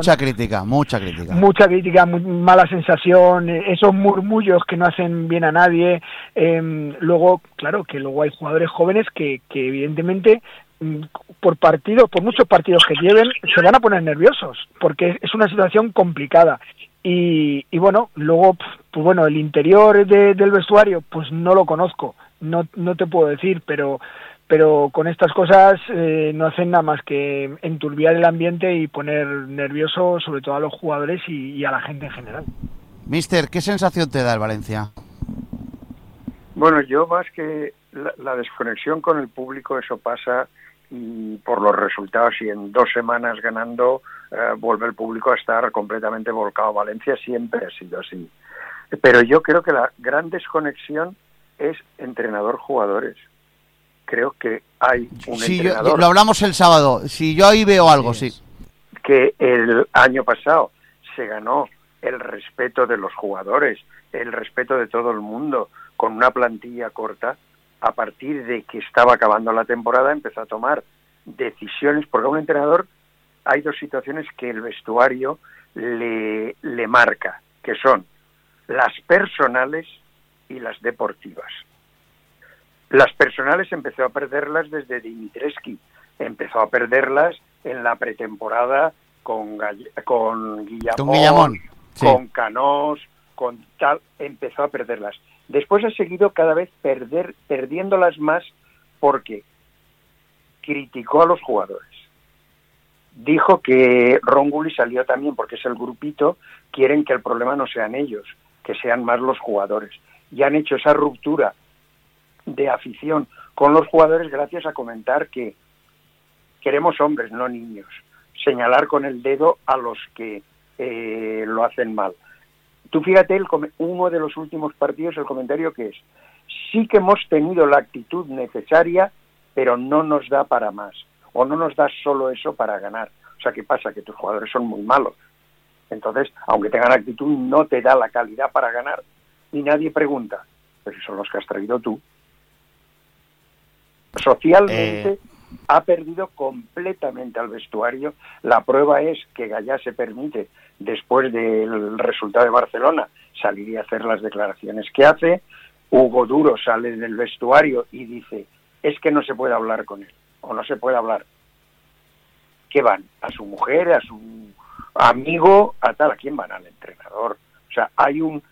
mala sensación, esos murmullos que no hacen bien a nadie. Luego, claro, que luego hay jugadores jóvenes que evidentemente por muchos partidos que lleven, se van a poner nerviosos, porque es una situación complicada. Y bueno, luego, pues bueno, el interior del vestuario, pues no lo conozco, no te puedo decir, pero con estas cosas no hacen nada más que enturbiar el ambiente y poner nervioso sobre todo a los jugadores y a la gente en general. Mister, ¿qué sensación te da el Valencia? Bueno, yo más que la desconexión con el público, eso pasa, y por los resultados, y en 2 semanas ganando vuelve el público a estar completamente volcado. Valencia siempre ha sido así, pero yo creo que la gran desconexión es entrenador-jugadores. Creo que hay un entrenador... Lo hablamos el sábado, si yo ahí veo algo, sí. Que el año pasado se ganó el respeto de los jugadores, el respeto de todo el mundo, con una plantilla corta, a partir de que estaba acabando la temporada, empezó a tomar decisiones, porque a un entrenador hay dos situaciones que el vestuario le marca, que son las personales y las deportivas. Las personales empezó a perderlas desde Dimitrescu, empezó a perderlas en la pretemporada con Guillamón, sí. Con Canós, con tal, empezó a perderlas. Después ha seguido cada vez perdiéndolas más porque criticó a los jugadores. Dijo que Ronguli salió también porque es el grupito, quieren que el problema no sean ellos, que sean más los jugadores. Y han hecho esa ruptura de afición con los jugadores gracias a comentar que queremos hombres, no niños. Señalar con el dedo a los que lo hacen mal. Tú fíjate, uno de los últimos partidos, el comentario que es: sí que hemos tenido la actitud necesaria, pero no nos da para más, o no nos da solo eso para ganar. O sea, ¿qué pasa? Que tus jugadores son muy malos. Entonces, aunque tengan actitud, no te da la calidad para ganar. Y nadie pregunta, pero si son los que has traído tú. Socialmente ha perdido completamente al vestuario. La prueba es que Gallá se permite, después del resultado de Barcelona, salir y hacer las declaraciones que hace. Hugo Duro sale del vestuario y dice: es que no se puede hablar con él, o no se puede hablar. ¿Qué van? ¿A su mujer, a su amigo, a tal? ¿A quién van? Al entrenador. O sea, hay un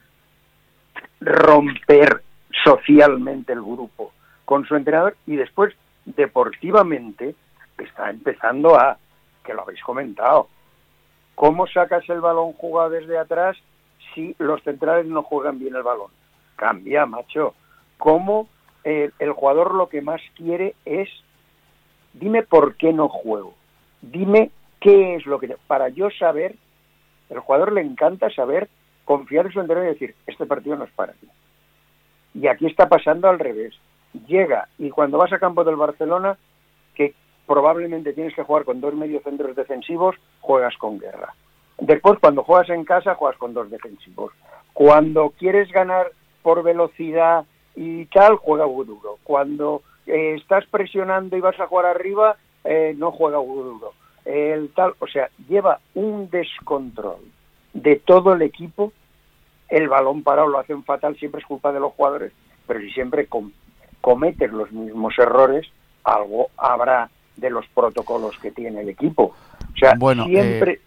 romper socialmente el grupo con su entrenador, y después deportivamente está empezando a, que lo habéis comentado, ¿cómo sacas el balón jugado desde atrás si los centrales no juegan bien el balón? Cambia, macho. ¿Cómo el jugador lo que más quiere es: dime por qué no juego, dime qué es lo que... Para yo saber, el jugador le encanta saber, confiar en su entrenador y decir: este partido no es para ti. Y aquí está pasando al revés. Llega, y cuando vas a campo del Barcelona, que probablemente tienes que jugar con 2 mediocentros defensivos, juegas con Guerra. Después, cuando juegas en casa, juegas con 2 defensivos. Cuando quieres ganar por velocidad y tal, juega Duro. Cuando estás presionando y vas a jugar arriba, no juega Duro. O sea, lleva un descontrol de todo el equipo. El balón parado lo hacen fatal, siempre es culpa de los jugadores, pero si siempre cometen los mismos errores, algo habrá de los protocolos que tiene el equipo. O sea, bueno, siempre...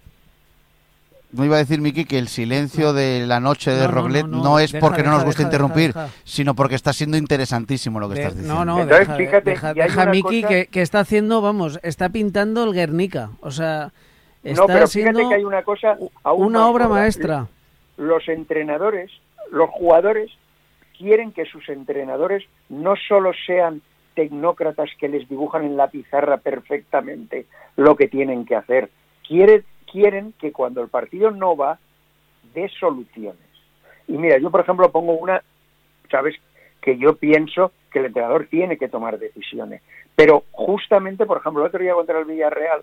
no iba a decir, Miki, que el silencio de la noche de Roglet no es porque no nos gusta interrumpir, sino porque está siendo interesantísimo lo que estás diciendo. Deja Miki cosa... que está haciendo, está pintando el Guernica. O sea, está pero haciendo fíjate que hay una cosa una obra maestra. Los entrenadores, los jugadores, quieren que sus entrenadores no solo sean tecnócratas que les dibujan en la pizarra perfectamente lo que tienen que hacer. Quieren que cuando el partido no va, dé soluciones. Y mira, yo por ejemplo pongo una, sabes, que yo pienso que el entrenador tiene que tomar decisiones. Pero justamente, por ejemplo, el otro día contra el Villarreal,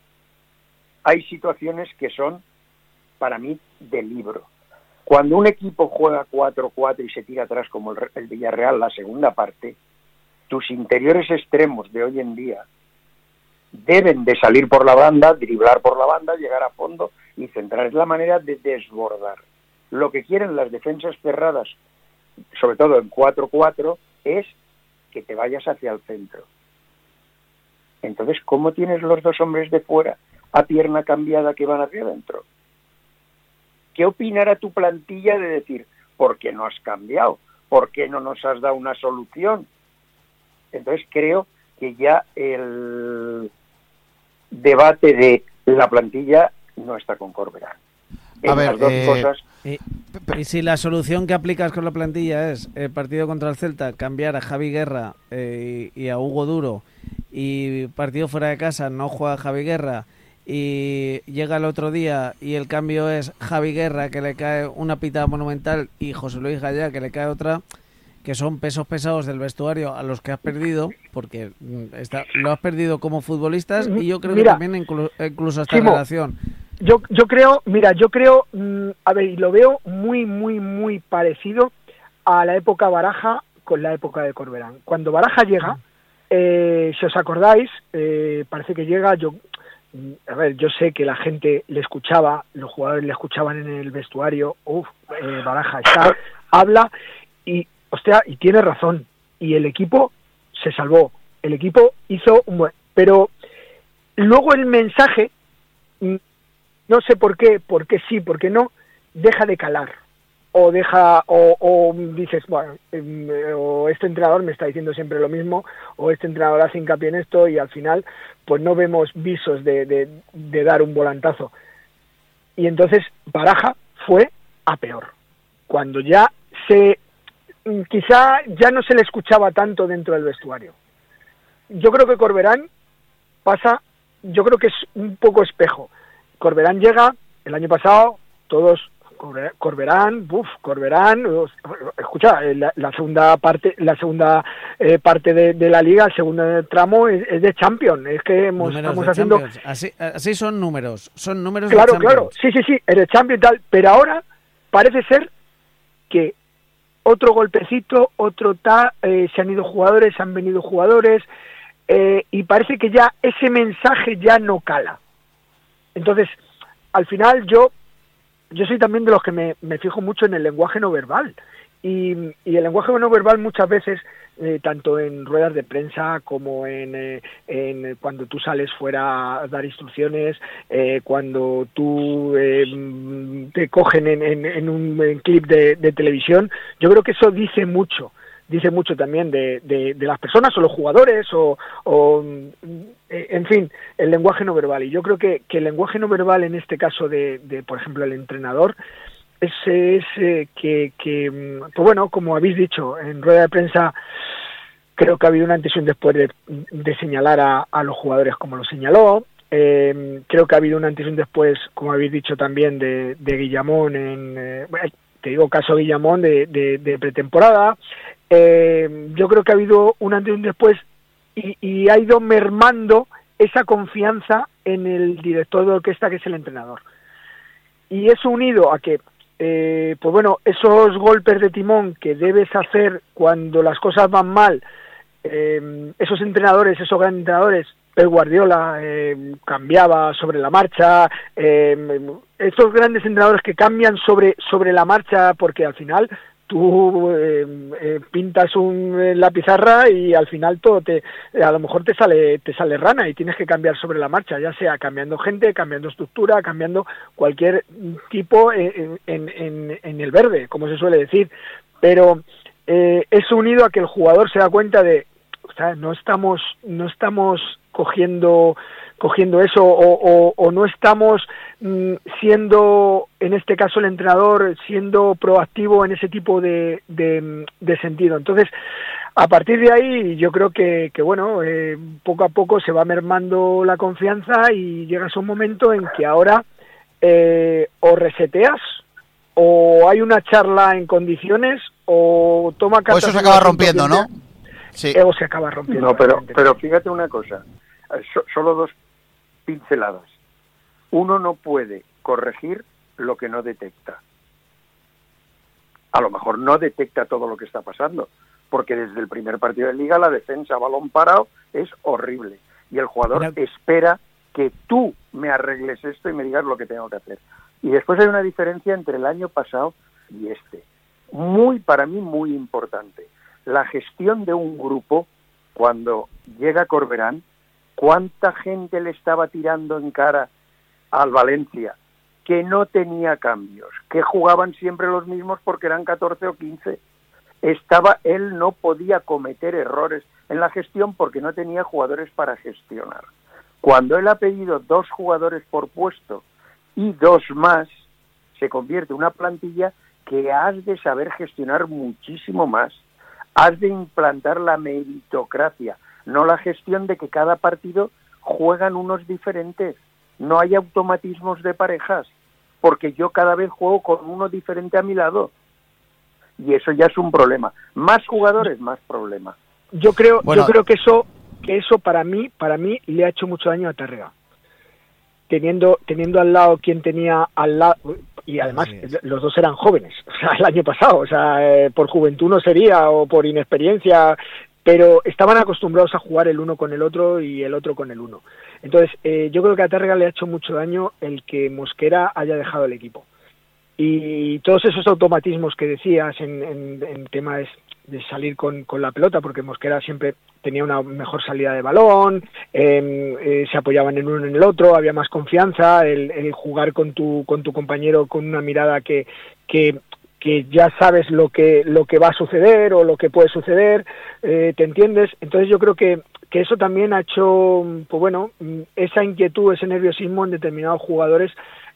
hay situaciones que son, para mí, de libro. Cuando un equipo juega 4-4 y se tira atrás como el Villarreal, la segunda parte, tus interiores extremos de hoy en día deben de salir por la banda, driblar por la banda, llegar a fondo y centrar. Es la manera de desbordar. Lo que quieren las defensas cerradas, sobre todo en 4-4, es que te vayas hacia el centro. Entonces, ¿cómo tienes los 2 hombres de fuera a pierna cambiada que van hacia adentro? ¿Qué opinará tu plantilla de decir: ¿por qué no has cambiado? ¿Por qué no nos has dado una solución? Entonces creo que ya el debate de la plantilla no está con Corberán. A ver, las dos cosas... Y si la solución que aplicas con la plantilla es el partido contra el Celta, cambiar a Javi Guerra y a Hugo Duro, y partido fuera de casa no juega Javi Guerra, y llega el otro día y el cambio es Javi Guerra, que le cae una pitada monumental, y José Luis Gallá, que le cae otra, que son pesos pesados del vestuario a los que has perdido, porque lo has perdido como futbolistas, y yo creo que también incluso esta relación. Yo creo, a ver, y lo veo muy, muy, muy parecido a la época Baraja con la época de Corberán. Cuando Baraja llega, si os acordáis, parece que llega, yo sé que la gente le escuchaba, los jugadores le escuchaban en el vestuario, Baraja habla, y tiene razón, y el equipo se salvó, el equipo hizo un buen... Pero luego el mensaje, no sé por qué sí, por qué no, deja de calar. O dices, bueno, o este entrenador me está diciendo siempre lo mismo, o este entrenador hace hincapié en esto, y al final pues no vemos visos de dar un volantazo. Y entonces Baraja fue a peor. Cuando ya quizá ya no se le escuchaba tanto dentro del vestuario. Yo creo que Corberán yo creo que es un poco espejo. Corberán llega, el año pasado, todos... Corberán, escucha, la segunda parte de la liga, el segundo tramo es de Champions, es que estamos haciendo así son números claro, sí, es de Champions y tal, pero ahora parece ser que otro golpecito, se han ido jugadores, han venido jugadores, y parece que ya ese mensaje ya no cala. Entonces, al final yo soy también de los que me fijo mucho en el lenguaje no verbal, y el lenguaje no verbal muchas veces, tanto en ruedas de prensa como en cuando tú sales fuera a dar instrucciones, cuando tú te cogen en un clip de televisión, yo creo que eso dice mucho también de las personas o los jugadores en fin, el lenguaje no verbal. Y yo creo que el lenguaje no verbal en este caso de por ejemplo, el entrenador es que pues bueno, como habéis dicho en rueda de prensa, creo que ha habido un antes y un después de señalar a los jugadores como lo señaló. Creo que ha habido un antes y un después, como habéis dicho también, de Guillamón te digo caso Guillamón de pretemporada. Yo creo que ha habido un antes y un después y ha ido mermando esa confianza en el director de orquesta, que es el entrenador. Y eso unido a que, pues bueno, esos golpes de timón que debes hacer cuando las cosas van mal, esos grandes entrenadores, Pep Guardiola cambiaba sobre la marcha, estos grandes entrenadores que cambian sobre la marcha, porque al final tú pintas la pizarra y al final todo a lo mejor te sale rana y tienes que cambiar sobre la marcha, ya sea cambiando gente, cambiando estructura, cambiando cualquier tipo en el verde, como se suele decir. Pero eso unido a que el jugador se da cuenta de, o sea, no estamos cogiendo eso o no estamos siendo, en este caso el entrenador, siendo proactivo en ese tipo de sentido. Entonces, a partir de ahí yo creo que bueno, poco a poco se va mermando la confianza y llegas a un momento en que ahora o reseteas o hay una charla en condiciones o toma cartas. O eso se acaba rompiendo, ¿no? Sí. O se acaba rompiendo. No, pero fíjate una cosa, solo dos pinceladas. Uno no puede corregir lo que no detecta. A lo mejor no detecta todo lo que está pasando, porque desde el primer partido de Liga la defensa a balón parado es horrible y el jugador espera que tú me arregles esto y me digas lo que tengo que hacer. Y después hay una diferencia entre el año pasado y este, para mí muy importante. La gestión de un grupo, cuando llega Corberán, ¿cuánta gente le estaba tirando en cara al Valencia? Que no tenía cambios, que jugaban siempre los mismos porque eran 14 o 15. Él no podía cometer errores en la gestión porque no tenía jugadores para gestionar. Cuando él ha pedido 2 jugadores por puesto y 2 más, se convierte en una plantilla que has de saber gestionar muchísimo más. Has de implantar la meritocracia, no la gestión de que cada partido juegan unos diferentes. No hay automatismos de parejas, porque yo cada vez juego con uno diferente a mi lado. Y eso ya es un problema. Más jugadores, más problema. Yo creo que eso para mí le ha hecho mucho daño a Tárrega. Teniendo al lado quien tenía al lado, y además los dos eran jóvenes, o sea, el año pasado, o sea, por juventud no sería, o por inexperiencia, pero estaban acostumbrados a jugar el uno con el otro y el otro con el uno. Entonces, yo creo que a Tárrega le ha hecho mucho daño el que Mosquera haya dejado el equipo. Y todos esos automatismos que decías en temas de salir con la pelota, porque Mosquera siempre tenía una mejor salida de balón, se apoyaban en uno en el otro, había más confianza, el jugar con tu compañero con una mirada que ya sabes lo que va a suceder o lo que puede suceder, ¿te entiendes? Entonces yo creo que eso también ha hecho, pues bueno, esa inquietud, ese nerviosismo en determinados jugadores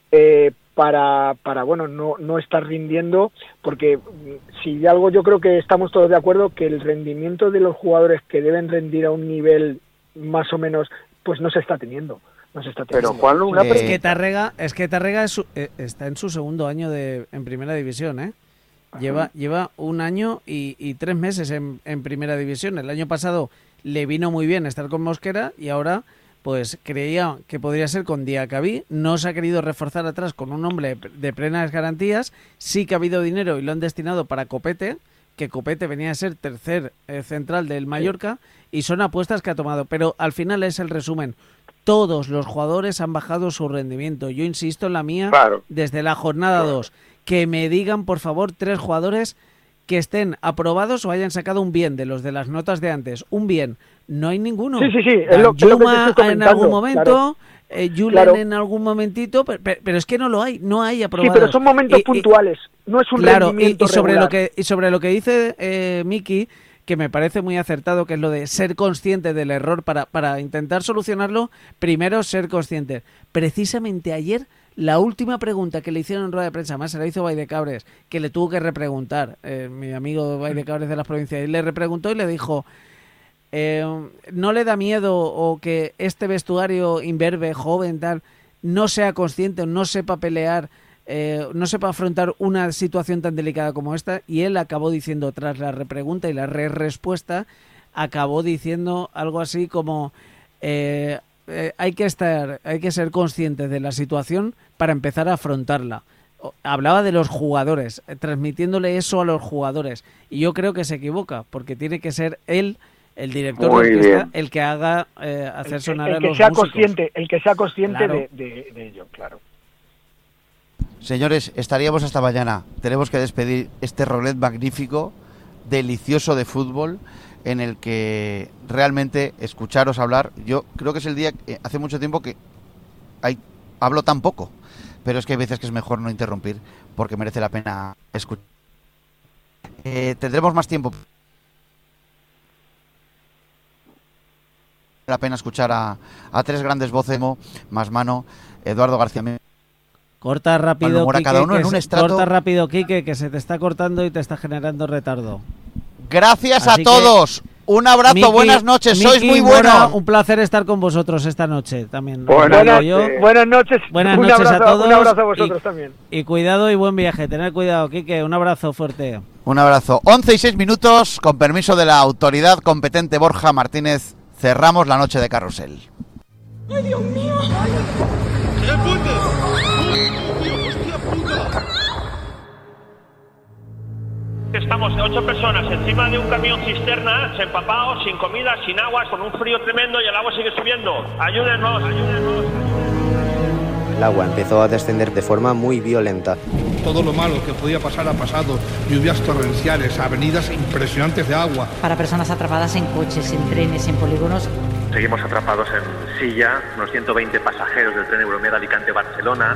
para bueno, no estar rindiendo, porque si de algo yo creo que estamos todos de acuerdo, que el rendimiento de los jugadores que deben rendir a un nivel más o menos, pues no se está teniendo. Pero Juan, es que Tárrega está en su segundo año en primera división, ¿eh? Lleva un año y 3 meses en primera división. El año pasado le vino muy bien estar con Mosquera y ahora pues creía que podría ser con Diacabí. No se ha querido reforzar atrás con un hombre de plenas garantías. Sí que ha habido dinero y lo han destinado para Copete, que Copete venía a ser tercer central del Mallorca, y son apuestas que ha tomado. Pero al final es el resumen. Todos los jugadores han bajado su rendimiento. Yo insisto en la mía, desde la jornada 2. Que me digan, por favor, 3 jugadores que estén aprobados o hayan sacado un bien de los de las notas de antes. Un bien. No hay ninguno. Sí. Es lo que en algún momento, Julen en algún momentito, pero es que no lo hay. No hay aprobados. Sí, pero son momentos puntuales. No es un rendimiento regular. Y sobre lo que dice Miki, que me parece muy acertado, que es lo de ser consciente del error para intentar solucionarlo, primero ser consciente. Precisamente ayer, la última pregunta que le hicieron en rueda de prensa, más se la hizo Baidecabres, que le tuvo que repreguntar, mi amigo Baidecabres de las provincias, y le repreguntó y le dijo, ¿no le da miedo o que este vestuario imberbe, joven, tal, no sea consciente, no sepa pelear, no sepa afrontar una situación tan delicada como esta? Y él acabó diciendo, tras la repregunta y la respuesta, acabó diciendo algo así como hay que ser conscientes de la situación para empezar a afrontarla. Hablaba de los jugadores, transmitiéndole eso a los jugadores, y yo creo que se equivoca, porque tiene que ser él, el director de orquesta, el que haga hacer sonar a los músicos. El que sea consciente claro. de ello, claro. Señores, estaríamos hasta mañana. Tenemos que despedir este rolet magnífico, delicioso de fútbol, en el que realmente escucharos hablar, yo creo que es el día, hace mucho tiempo que hablo tan poco, pero es que hay veces que es mejor no interrumpir, porque merece la pena escuchar. Tendremos más tiempo. La pena escuchar a 3 grandes voces, más Mano, Eduardo García. Corta rápido, Quique, cada uno en un estrato. Corta rápido, Quique, que se te está cortando y te está generando retardo. Gracias a todos. Un abrazo, Miki, buenas noches, sois muy buenos. Un placer estar con vosotros esta noche también. Buenas noches a todos. Un abrazo a vosotros también. Y cuidado y buen viaje, tened cuidado, Quique, un abrazo fuerte. Un abrazo. 11:06, con permiso de la autoridad competente Borja Martínez, cerramos la noche de Carrusel. ¡Ay, Dios mío! Estamos 8 personas encima de un camión cisterna, empapados, sin comida, sin agua, con un frío tremendo y el agua sigue subiendo. Ayúdenos. El agua empezó a descender de forma muy violenta. Todo lo malo que podía pasar ha pasado. Lluvias torrenciales, avenidas impresionantes de agua. Para personas atrapadas en coches, en trenes, en polígonos. Seguimos atrapados en Silla, unos 120 pasajeros del tren Euromed Alicante-Barcelona.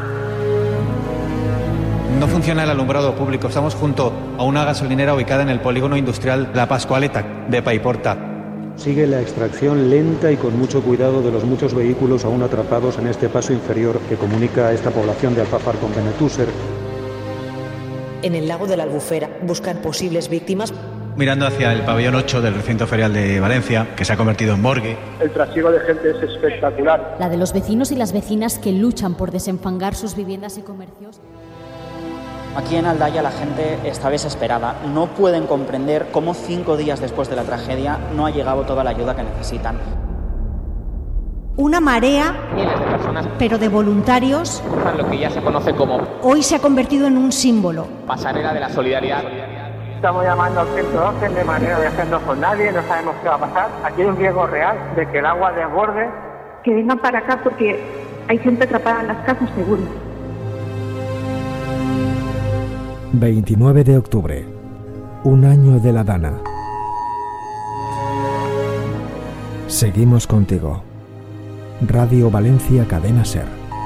No funciona el alumbrado público. Estamos junto a una gasolinera ubicada en el polígono industrial La Pascualeta de Paiporta. Sigue la extracción lenta y con mucho cuidado de los muchos vehículos aún atrapados en este paso inferior que comunica a esta población de Alfafar con Benetúser. En el lago de la Albufera buscan posibles víctimas. Mirando hacia el pabellón 8 del recinto ferial de Valencia, que se ha convertido en morgue. El trasiego de gente es espectacular. La de los vecinos y las vecinas que luchan por desenfangar sus viviendas y comercios. Aquí en Aldaya la gente está desesperada. No pueden comprender cómo 5 días después de la tragedia no ha llegado toda la ayuda que necesitan. Una marea, miles de personas, pero de voluntarios, cruzan lo que ya se conoce como hoy se ha convertido en un símbolo. Pasarela de la solidaridad. Estamos llamando al 112 de manera de hacernos con nadie, no sabemos qué va a pasar. Aquí hay un riesgo real de que el agua desborde. Que vengan para acá porque hay gente atrapada en las casas, seguro. 29 de octubre, un año de la Dana. Seguimos contigo. Radio Valencia Cadena Ser.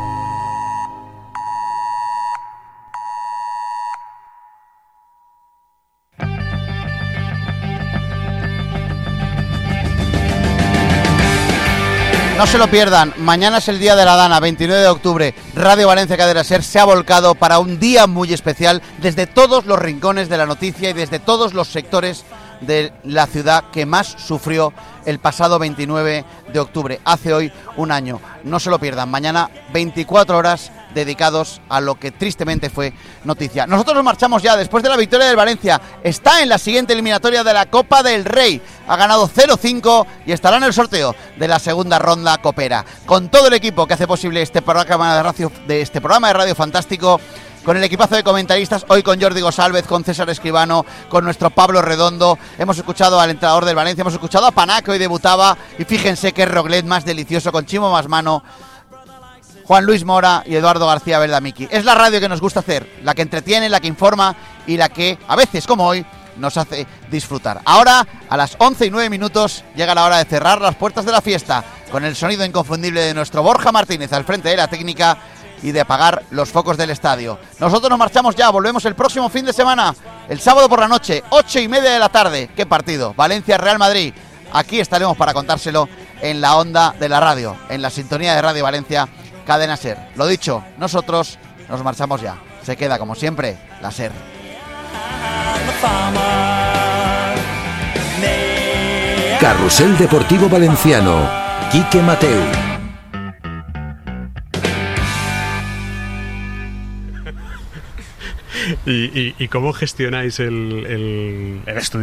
No se lo pierdan, mañana es el día de la Dana, 29 de octubre. Radio Valencia Cadena Ser se ha volcado para un día muy especial desde todos los rincones de la noticia y desde todos los sectores de la ciudad que más sufrió el pasado 29 de octubre, hace hoy un año. No se lo pierdan, mañana 24 horas dedicados a lo que tristemente fue noticia. Nosotros nos marchamos ya después de la victoria del Valencia. Está en la siguiente eliminatoria de la Copa del Rey. Ha ganado 0-5 y estará en el sorteo de la segunda ronda copera. Con todo el equipo que hace posible este programa de radio fantástico, con el equipazo de comentaristas, hoy con Jordi González, con César Escribano, con nuestro Pablo Redondo. Hemos escuchado al entrenador del Valencia, hemos escuchado a Paná, que hoy debutaba, y fíjense qué Roglet más delicioso, con Chimo Masmano, Juan Luis Mora y Eduardo García Verdamiki. Es la radio que nos gusta hacer, la que entretiene, la que informa y la que, a veces como hoy, nos hace disfrutar. Ahora, a las 11:09, llega la hora de cerrar las puertas de la fiesta, con el sonido inconfundible de nuestro Borja Martínez al frente de la técnica y de apagar los focos del estadio. Nosotros nos marchamos ya, volvemos el próximo fin de semana, el sábado por la noche, 8:30 de la tarde. ¿Qué partido? Valencia-Real Madrid. Aquí estaremos para contárselo en la onda de la radio, en la sintonía de Radio Valencia Cadena Ser. Lo dicho, nosotros nos marchamos ya. Se queda, como siempre, la Ser. Carrusel Deportivo Valenciano. Quique Mateu. ¿Y cómo gestionáis el estudio?